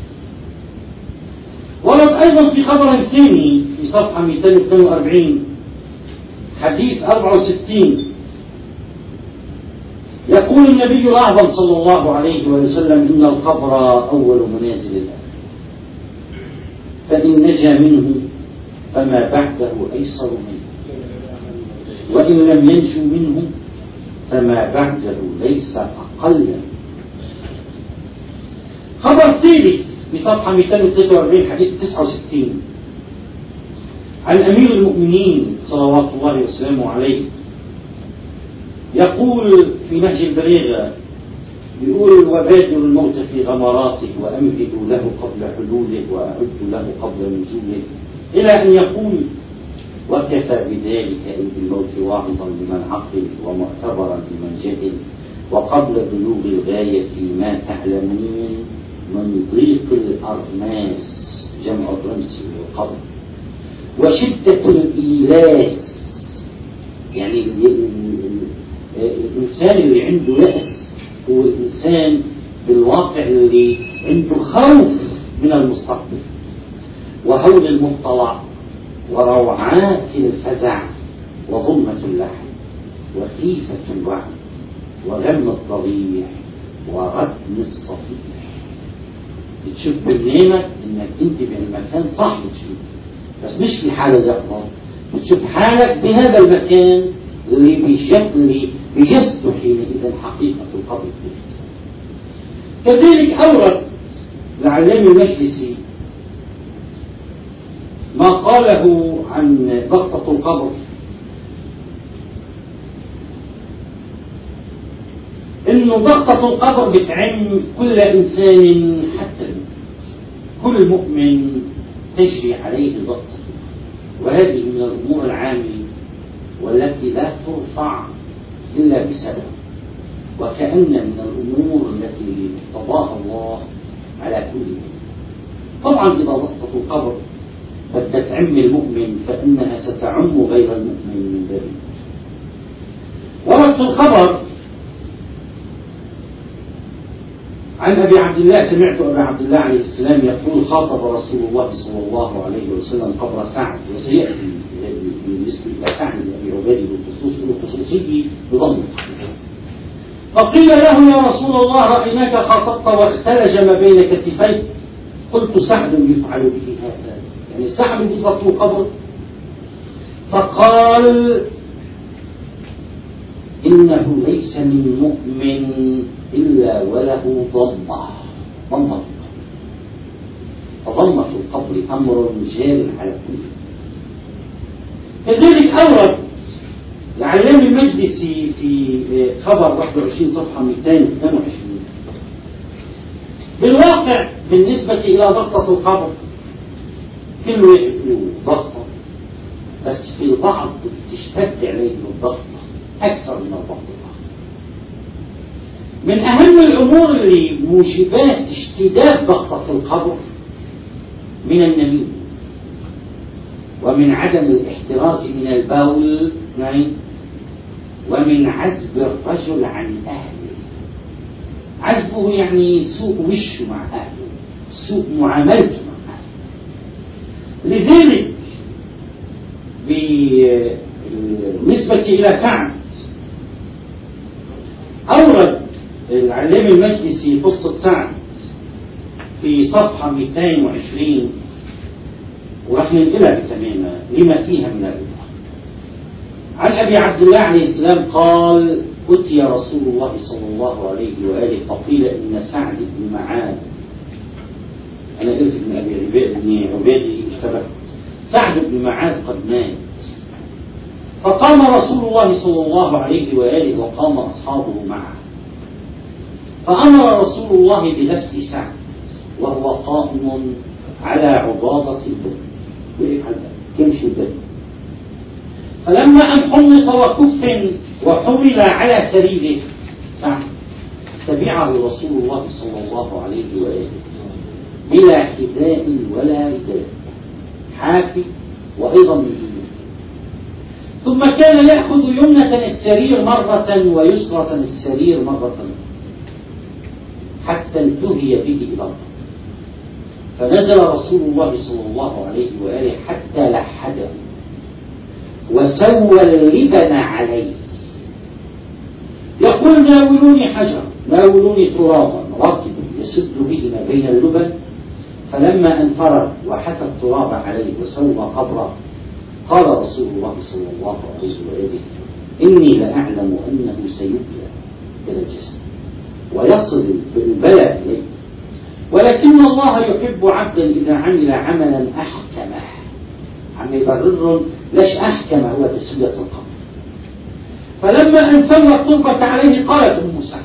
ورد أيضا في خبر ثاني في صفحة مئتين واثنين وأربعين حديث أربعة وستين يقول النبي الأعظم صلى الله عليه وسلم إن القبر أول منازل الآخرة، فإن نجا منه فما بعده أيسر منه، وإن لم ينجو منه فما بعده ليس أقل. خبر ثالث بصفحة مئتين وثلاثة وأربعين حديث تسعة وستين عن أمير المؤمنين صلوات الله وسلامه عليه يقول في نهج البلاغة، يقول وبادر الموت في غمراته وأمهد له قبل حلوله وأعد له قبل نزوله، إلى أن يقول وكفى بذلك إذ الموت واعظا لمن عقل ومعتبرا لمن جهل، وقبل بلوغ الغاية ما تعلمون من ضيق الأرماس جمع الرمس والقبر وشدة الإيلاس، يعني الإنسان اللي عنده يأس هو الإنسان بالواقع اللي عنده خوف من المستقبل وهول المطلع وروعات الفزع وظلمة اللحم وخيفة الوعد وغم الضريح وردم الصفيح. بتشوف برنامج انك انت بالمكان صح بتشوف، بس مش في حالة يقظة، بتشوف حالك بهذا المكان اللي بيجد بيجسد حينئذ حقيقة القبر. كذلك أورد العلامي المجلسي ما قاله عن ضغطة القبر، إنه ضغطة القبر بتعم كل إنسان حتى كل مؤمن تجري عليه ضغطة، وهذه من الأمور العامة والتي لا ترفع إلا بسبب، وكأن من الأمور التي اقتضاها الله على كل مؤمن. طبعا إذا ضغطة القبر بدها تعم المؤمن فإنها ستعم غير المؤمن من ذلك. ورد في الخبر عن أبي عبد الله سمعت أبا عبد الله عليه السلام يقول خاطب رسول الله صلى الله عليه وسلم قبر سعد، وسيأتي بالنسبة إلى سعد بن أبي عبيدة بالخصوصية بضمه. فقيل له يا رسول الله رأيناك خاطبت واختلج ما بين كتفيك، قلت سعد يفعل به هذا، يعني سعد بضغط القبر. فقال إنه ليس من مؤمن إلا وله ضمة ضمة فضمة القبر أمر جار على كل. كذلك أورد العلامي المجلسي في خبر واحد وعشرين صفحة مئتين واثنين وعشرين بالواقع بالنسبة إلى ضغطة القبر كل واحد له ضغطة، بس في البعض تشتد عليه الضغطة أكثر من الضغط الآخر. من أهم الأمور اللي موجبات اشتداد ضغطة القبر من النميم ومن عدم الاحتراز من البول ومن عزب الرجل عن أهله. عزبه يعني سوء وشه مع أهله، سوء معاملته مع أهله. لذلك بالنسبة إلى سعد أورد العلامي المجلسي قصة سعد في صفحة مئتين وعشرين ورح ننقلها بتمامها لما فيها من الرضا. عن أبي عبد الله عليه السلام قال أتي رسول الله صلى الله عليه وآله فقيل إن سعد بن معاذ، أنا قلت ابن أبي عبيدة اشتبه، سعد بن معاذ قد مات. فقام رسول الله صلى الله عليه وآله وقام أصحابه معه، فأمر رسول الله بغسل سعد وهو قائم على عضاضة البر، وقف على الباب تمشي الدم. فلما أن حنط وكف وحمل على سريره تبعه رسول الله صلى الله عليه وآله بلا حذاء ولا رداء، حافي وأيضا من يمين. ثم كان يأخذ يمنة السرير مرة ويسرة السرير مرة حتى انتهي به إلى الأرض. فنزل رسول الله صلى الله عليه وآله حتى لحده وسوى اللبن عليه، يقول ناولوني حجر، ناولوني ترابا رطبا يسد به ما بين اللبن. فلما انفرد وحث التراب عليه وسوى قبره قال رسول الله صلى الله عليه وآله إني لأعلم أنه سيبلى إلى الجسد ويصل بالبلاء إليه، ولكن الله يحب عبدا إذا عمل عملا أحكمه. عم يبرر ليش أحكم هو تسوية القبر. فلما أن سوى التربة عليه قالت أم سعد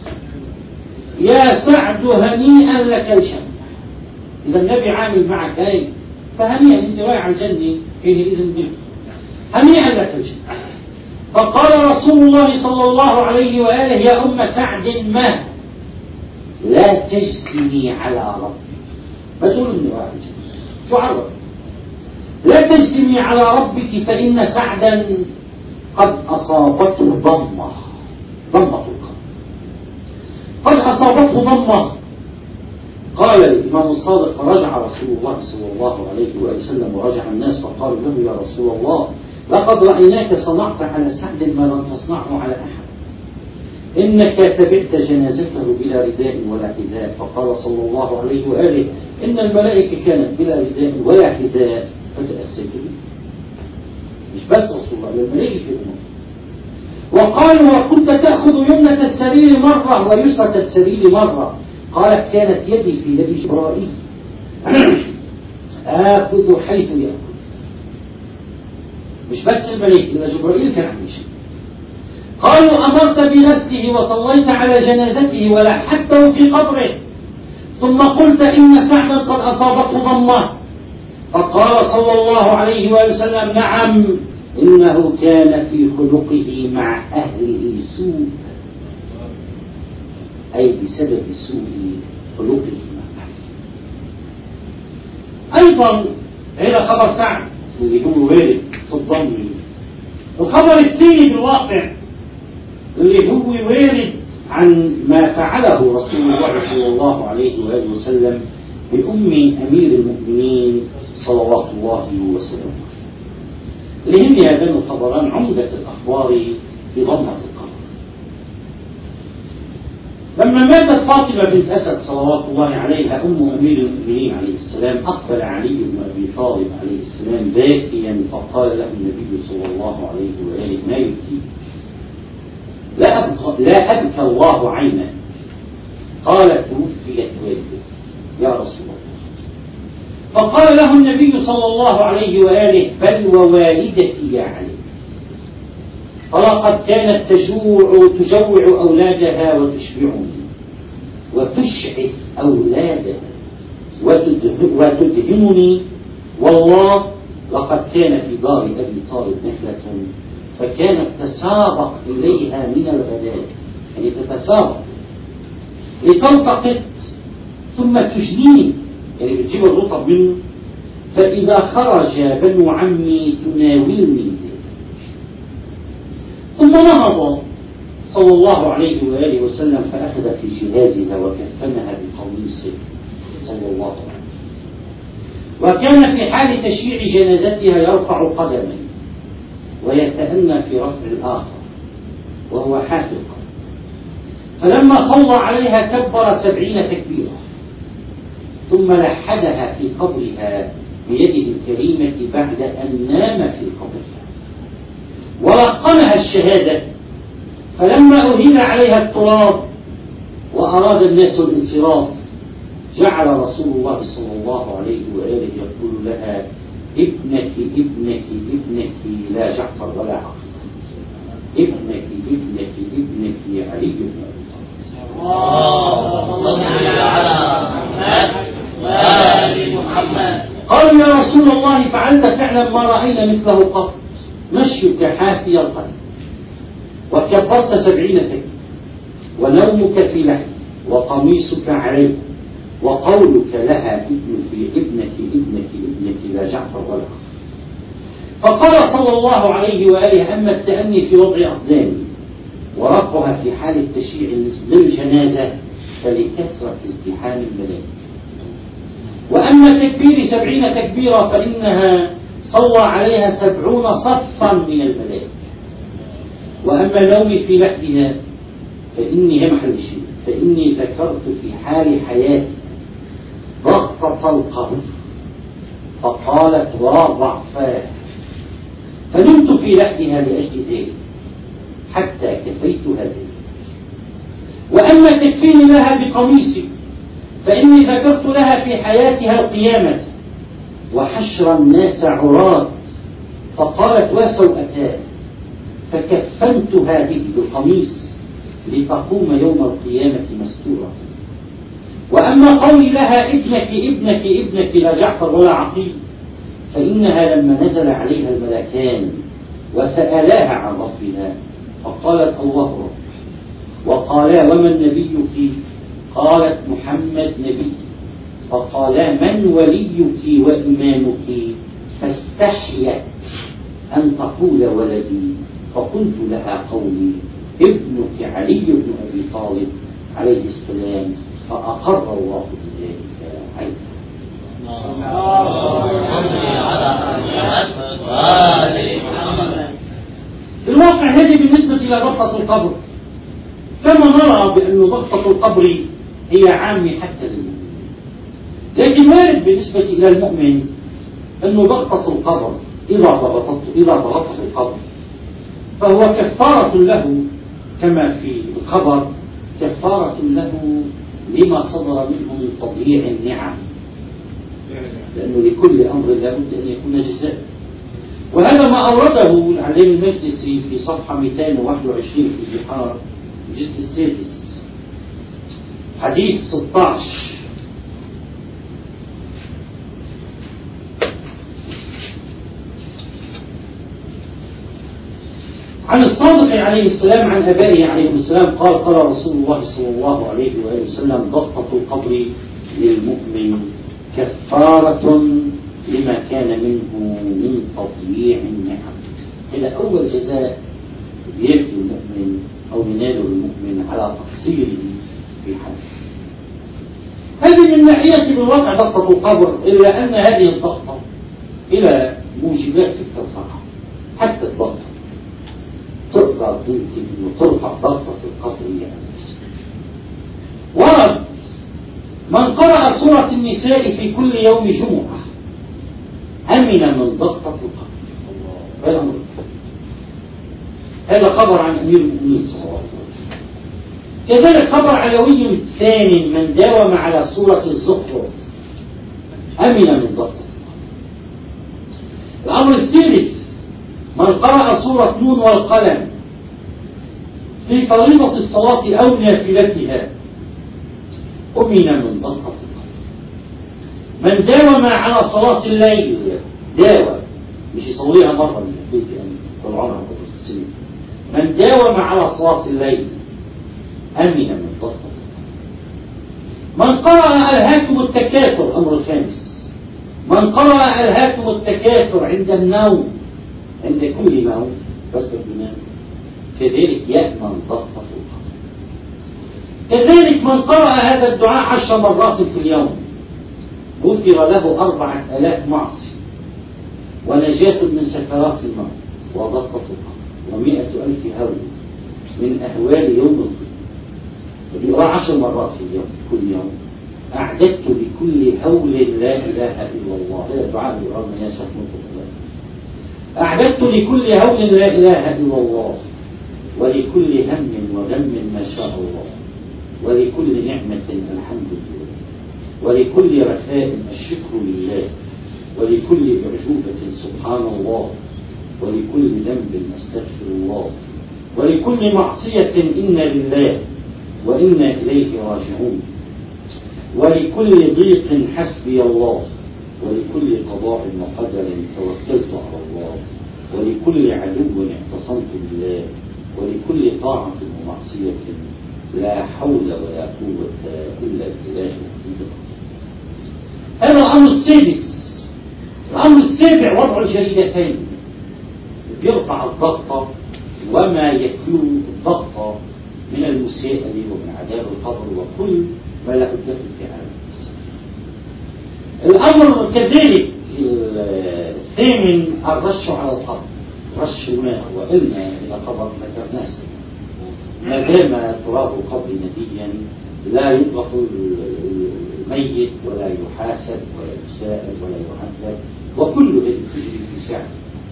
يا سعد هنيئا لك الجنة. إذا النبي عامل معك هاي فهنيئا أنت رايح على الجنة حينئذ بك، هنيئا لك الجنة. فقال رسول الله صلى الله عليه وآله يا أم سعد ما لا تجتمي على ربك، ما تقول إني رايح على الجنة شو عرض، لا تجتمي على ربك فإن سعدا قد أصابته ضمة، ضمة القلب، قد أصابته ضمة. قال الإمام الصادق فرجع رسول الله صلى الله عليه وسلم ورجع الناس فقالوا له يا رسول الله لقد رأيناك صنعت على سعد ما لم تصنعه على أحد، إنك تبعت جنازته بلا رداء ولا حذاء. فقال صلى الله عليه وآله إن الملائكة كانت بلا رداء ولا حذاء فتأسيت به. مش بس رسول الله، الملائكة الأمم. وقالوا وكنت تأخذ يمنة السرير مرة ويسرة السرير مرة. قالت كانت يدي في يد جبرائيل آخذ حيث يأخذ. مش بس الملائكة، إذا جبرائيل كان عم يشيء. قالوا أمرت بنفسه وصليت على جنازته ولحقته في قبره ثم قلت إن سعدا قد أصابته ضمة. فقال صلى الله عليه وسلم نعم إنه كان في خلقه مع أهله سوء، أي بسبب سوء خلقه. أيضا هذا خبر سعد اللي هو وارد في الضم. الخبر الثاني بالواقع اللي هو وارد عن ما فعله رسول الله صلى الله عليه وآله وسلم بأم أمير المؤمنين صلوات الله وسلامه، اللي هم هذان الخبران عمدة الأخبار في ضمة القبر. لما ماتت فاطمة بنت أسد صلوات الله عليها أم أمير المؤمنين عليه السلام أقبل علي بن أبي طالب عليه السلام باكيا فقال له النبي صلى الله عليه وآله ما يبكيك؟ لا أبكى, لا أبكى الله عينا. قال توفيت والدتي يا رسول الله. فقال له النبي صلى الله عليه وآله بل ووالدتي يا علي، فلقد كانت تجوع تجوع أولادها وتشبعني وتشعث أولادها وتدهمني، والله لقد كان في دار أبي طالب نخلة فكانت تسابق إليها من الغداء، يعني تتسابق لتلتقط ثم تجنيه، يعني بتجيب الرطب منه، فإذا خرج بنو عمي تناولني. ثم نهض صلى الله عليه وآله وسلم فأخذ في جهازها وكفنها بقميصه صلى الله عليه وسلم. وكان في حال تشييع جنازتها يرفع قدمه ويتأنى في رفع الآخر وهو حافظ. فلما صلى عليها كبر سبعين تكبيرا ثم لحدها في قبرها بيده الكريمة بعد أن نام في قبرها ولقنها الشهادة. فلما أهيل عليها التراب وأراد الناس الانصراف جعل رسول الله صلى الله عليه وآله يقول لها ابنك ابنك ابنك لا جعفر ولا عقيل، ابنك ابنك ابنك علي بن أبي طالب. اللهم صل على محمد وآل محمد قالوا يا رسول الله فعلت فعلا ما رأينا مثله قط، مشيك حافي القلب وكبرت سبعين سنة ونومك في لحم وقميصك عليه وقولك لها ابنك ابنك ابنك ابنك لا جعفر ولا خالد. فقال صلى الله عليه وآله أما التأني في وضع أقدامي ورفعها في حال التشييع للجنازة فلكثرة ازدحام الملائكة، وأما تكبير سبعين تكبيرة فإنها صلى عليها سبعون صفا من الملائكة، وأما نومي في لحدها فإني هي محل شيء فإني ذكرت في حال حياتي ضغطة القبر فقالت وضعفاه فنمت في لحدها لأجل ذلك حتى كفيتها ذلك. وأما تكفيني لها بقميصي فإني ذكرت لها في حياتها القيامة وحشر الناس عراة فقالت وسوءتان فكفنتها به بالقميص لتقوم يوم القيامة مستورة. وأما قولي لها ابنك ابنك ابنك لا جعفر ولا عقيل فإنها لما نزل عليها الملكان وسألاها عن ربها فقالت الله رب، وقالا ومن نبيك قالت محمد نبي، فقالا من وليك وإمامك فاستحيت أن تقول ولدي فقلت لها قولي ابنك علي بن أبي طالب عليه السلام فأقر الله بذلك عينه. الواقع هذه بالنسبة إلى ضغطة القبر، كما نرى بأن ضغطة القبر هي عامة حتى للمؤمن، لكن وارد بالنسبة إلى المؤمن أن ضغطة القبر إذا ضغطت إذا ضغطت القبر فهو كفارة له كما في الخبر كفارة له لما صدر منه من تضييع النعم، لأنه لكل أمر لابد أن يكون جزاء. وهذا ما أورده العليم المجلسي في صفحة مئتين وواحد وعشرين في البحار الجزء السادس حديث ستة عشر عن الصادق عليه السلام عن أبائه عليه السلام قال قال رسول الله صلى الله عليه وآله وسلم ضغطة القبر للمؤمن كفارة لما كان منه من تضييع النعم. إلى أول جزاء يجد المؤمن أو يناله المؤمن على تقصيره في حاله. هذه من ناحية بالواقع ضغطة القبر، إلا أن هذه الضغطة إلى موجبات الترفع حتى الضغطة تقدر تنتج وترفع ضغطة القبر إلى نفسه. ورد من قرأ سورة النساء في كل يوم جمعة أمن من ضغطة القبر. هذا أمر هذا خبر عن أمير المؤمنين صلى الله عليه وسلم. كذلك خبر علوي ثاني من داوم على سورة الزخرف أمن من ضغطة القبر. الأمر الثالث من قرأ سورة نون والقلم في فريضة الصلاة أو نافلتها أمن من ضغطة القبر. من داوم على صلاة الليل داوم مش يصليها مرة من البيت يعني طلعونها قبل السنين، من داوم على صلاة الليل أمن من ضغطة القبر. من قرأ ألهاكم التكاثر أمر الخامس من قرأ ألهاكم التكاثر عند النوم عند كل موت بس الإمام كذلك يأمن ضغطة القبر. كذلك من قرأ هذا الدعاء عشر مرات في اليوم غفر له أربعة آلاف معصية ونجاة من سكرات الموت وضغطة القبر ومئة ألف هول من أهوال يوم القيامة. يقرأ عشر مرات في اليوم كل يوم أعددت لكل هول لا إله إلا الله. هذا الدعاء يقرأ من يا شيخ مطلق. أعددت لكل هول لا إله إلا الله ولكل هم وغم ما شاء الله ولكل نعمة الحمد لله ولكل رخاء الشكر لله ولكل أعجوبة سبحان الله ولكل ذنب أستغفر الله ولكل معصية إنا لله وإنا إليه راجعون ولكل ضيق حسبي الله ولكل قضاء وقدر توكلت على الله، ولكل عدو اعتصمت بالله، ولكل طاعة ومعصية لا حول ولا قوة إلا بالله. هذا الأمر السادس. الأمر السابع وضع الجريدتين يرفع الضغط وما يكون الضغط من المساءلة ومن عذاب القبر وكل ما له الدخل في عالم. الأمر كذلك الثامن الرش على القبر، رش الماء، وإلنا إلى قبر ذكرناه ما دام تراب القبر نديا لا يطلق الميت ولا يحاسب ولا يسائل ولا يعذب، وكل هذه تجري في ساعة.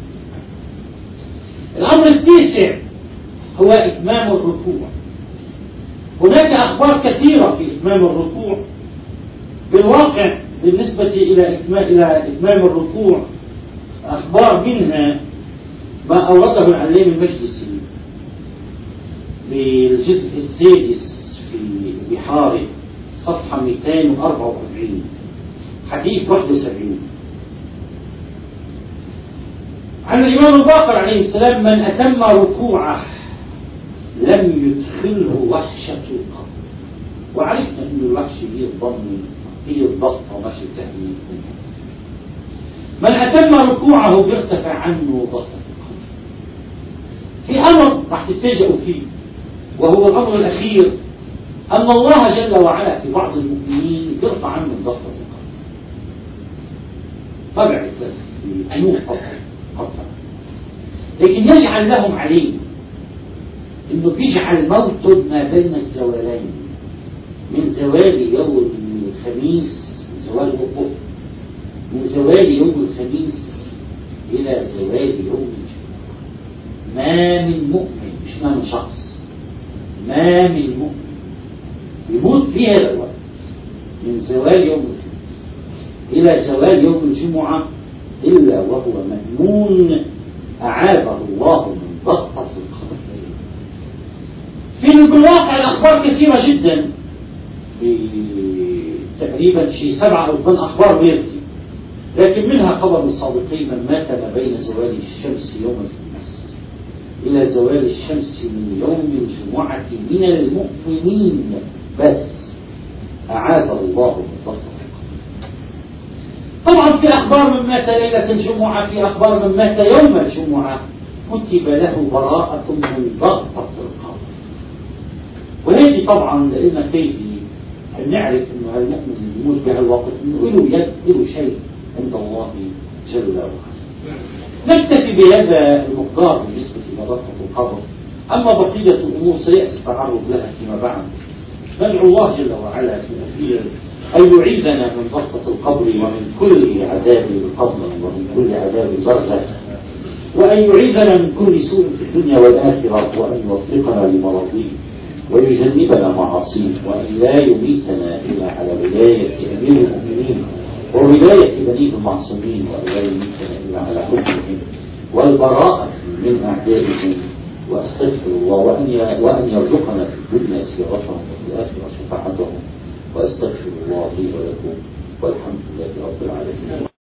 الأمر التاسع هو إتمام الركوع. هناك أخبار كثيرة في إتمام الركوع. بالواقع بالنسبة إلى إتمام, إلى إتمام الركوع أخبار منها ما أورده العلامة المجلسي بالجزء السادس في بحاره صفحة مئتين وأربعة وأربعين حديث واحد وسبعين عن الإمام الباقر عليه السلام: من أتم ركوعه لم يدخله وحشة القبر. وعرفنا أن الوحش هي الضم هي الضغط ومش التهديد. من أتم ركوعه بيرتفع عنه ضغط القبر. في أمر راح تتفاجئوا فيه، وهو الأمر الأخير، أن الله جل وعلا في بعض المؤمنين يرفع عنه ضغط القبر. طبعا في أنوع قبر، لكن يجعل لهم عليه انه بيجعل موت ما بين الزوالين، من زوال يوم الخميس، زوال الظهر، من زوال يوم الخميس الى زوال يوم الجمعة. ما من مؤمن، مش ما من شخص، ما من مؤمن يموت في هذا الوقت من زوال يوم الخميس الى زوال يوم الجمعة الا وهو مأمون أعاذه الله من ضغطة القبر. في بالواقع الأخبار كثيرة جدا، تقريبا شيء سبعة أو ثمان أخبار ويرتي، لكن منها خبر الصادقين: من مات ما بين زوال الشمس يوم الخميس إلى زوال الشمس من يوم الجمعة من المؤمنين بس أعاذه الله من ضغطة القبر. طبعا في أخبار من مات ليلة الجمعة، في أخبار من مات يوم الجمعة كتب له براءة من ضغطة القبر. وهذه طبعا لأن فيه أن نعرف أنه المؤمن يموت بهالوقت أنه له يد له شيء عند الله جل وعلا. نكتفي بهذا المقدار بالنسبة إلى ضغطة القبر، أما بقية الأمور سيأتي التعرض لها فيما بعد. ندعو الله جل وعلا في الأخير أن يعيذنا من ضغطة القبر ومن كل عذاب القبر ومن كل عذاب البرزخ، وأن يعيذنا من كل سوء في الدنيا والآخرة، وأن يوفقنا لمراضيه ويجنبنا معاصيه، وأن لا يميتنا إلا على ولاية أمير المؤمنين وولاية بنيه المعصومين، وأن لا يميتنا إلا على حكمهم والبراءة من أعدائهم. وأستغفر الله وأن وأن يرزقنا في الدنيا سيرتهم وفي الآخرة شفاعتهم. وأستغفر الله لي ولكم، والحمد لله رب العالمين.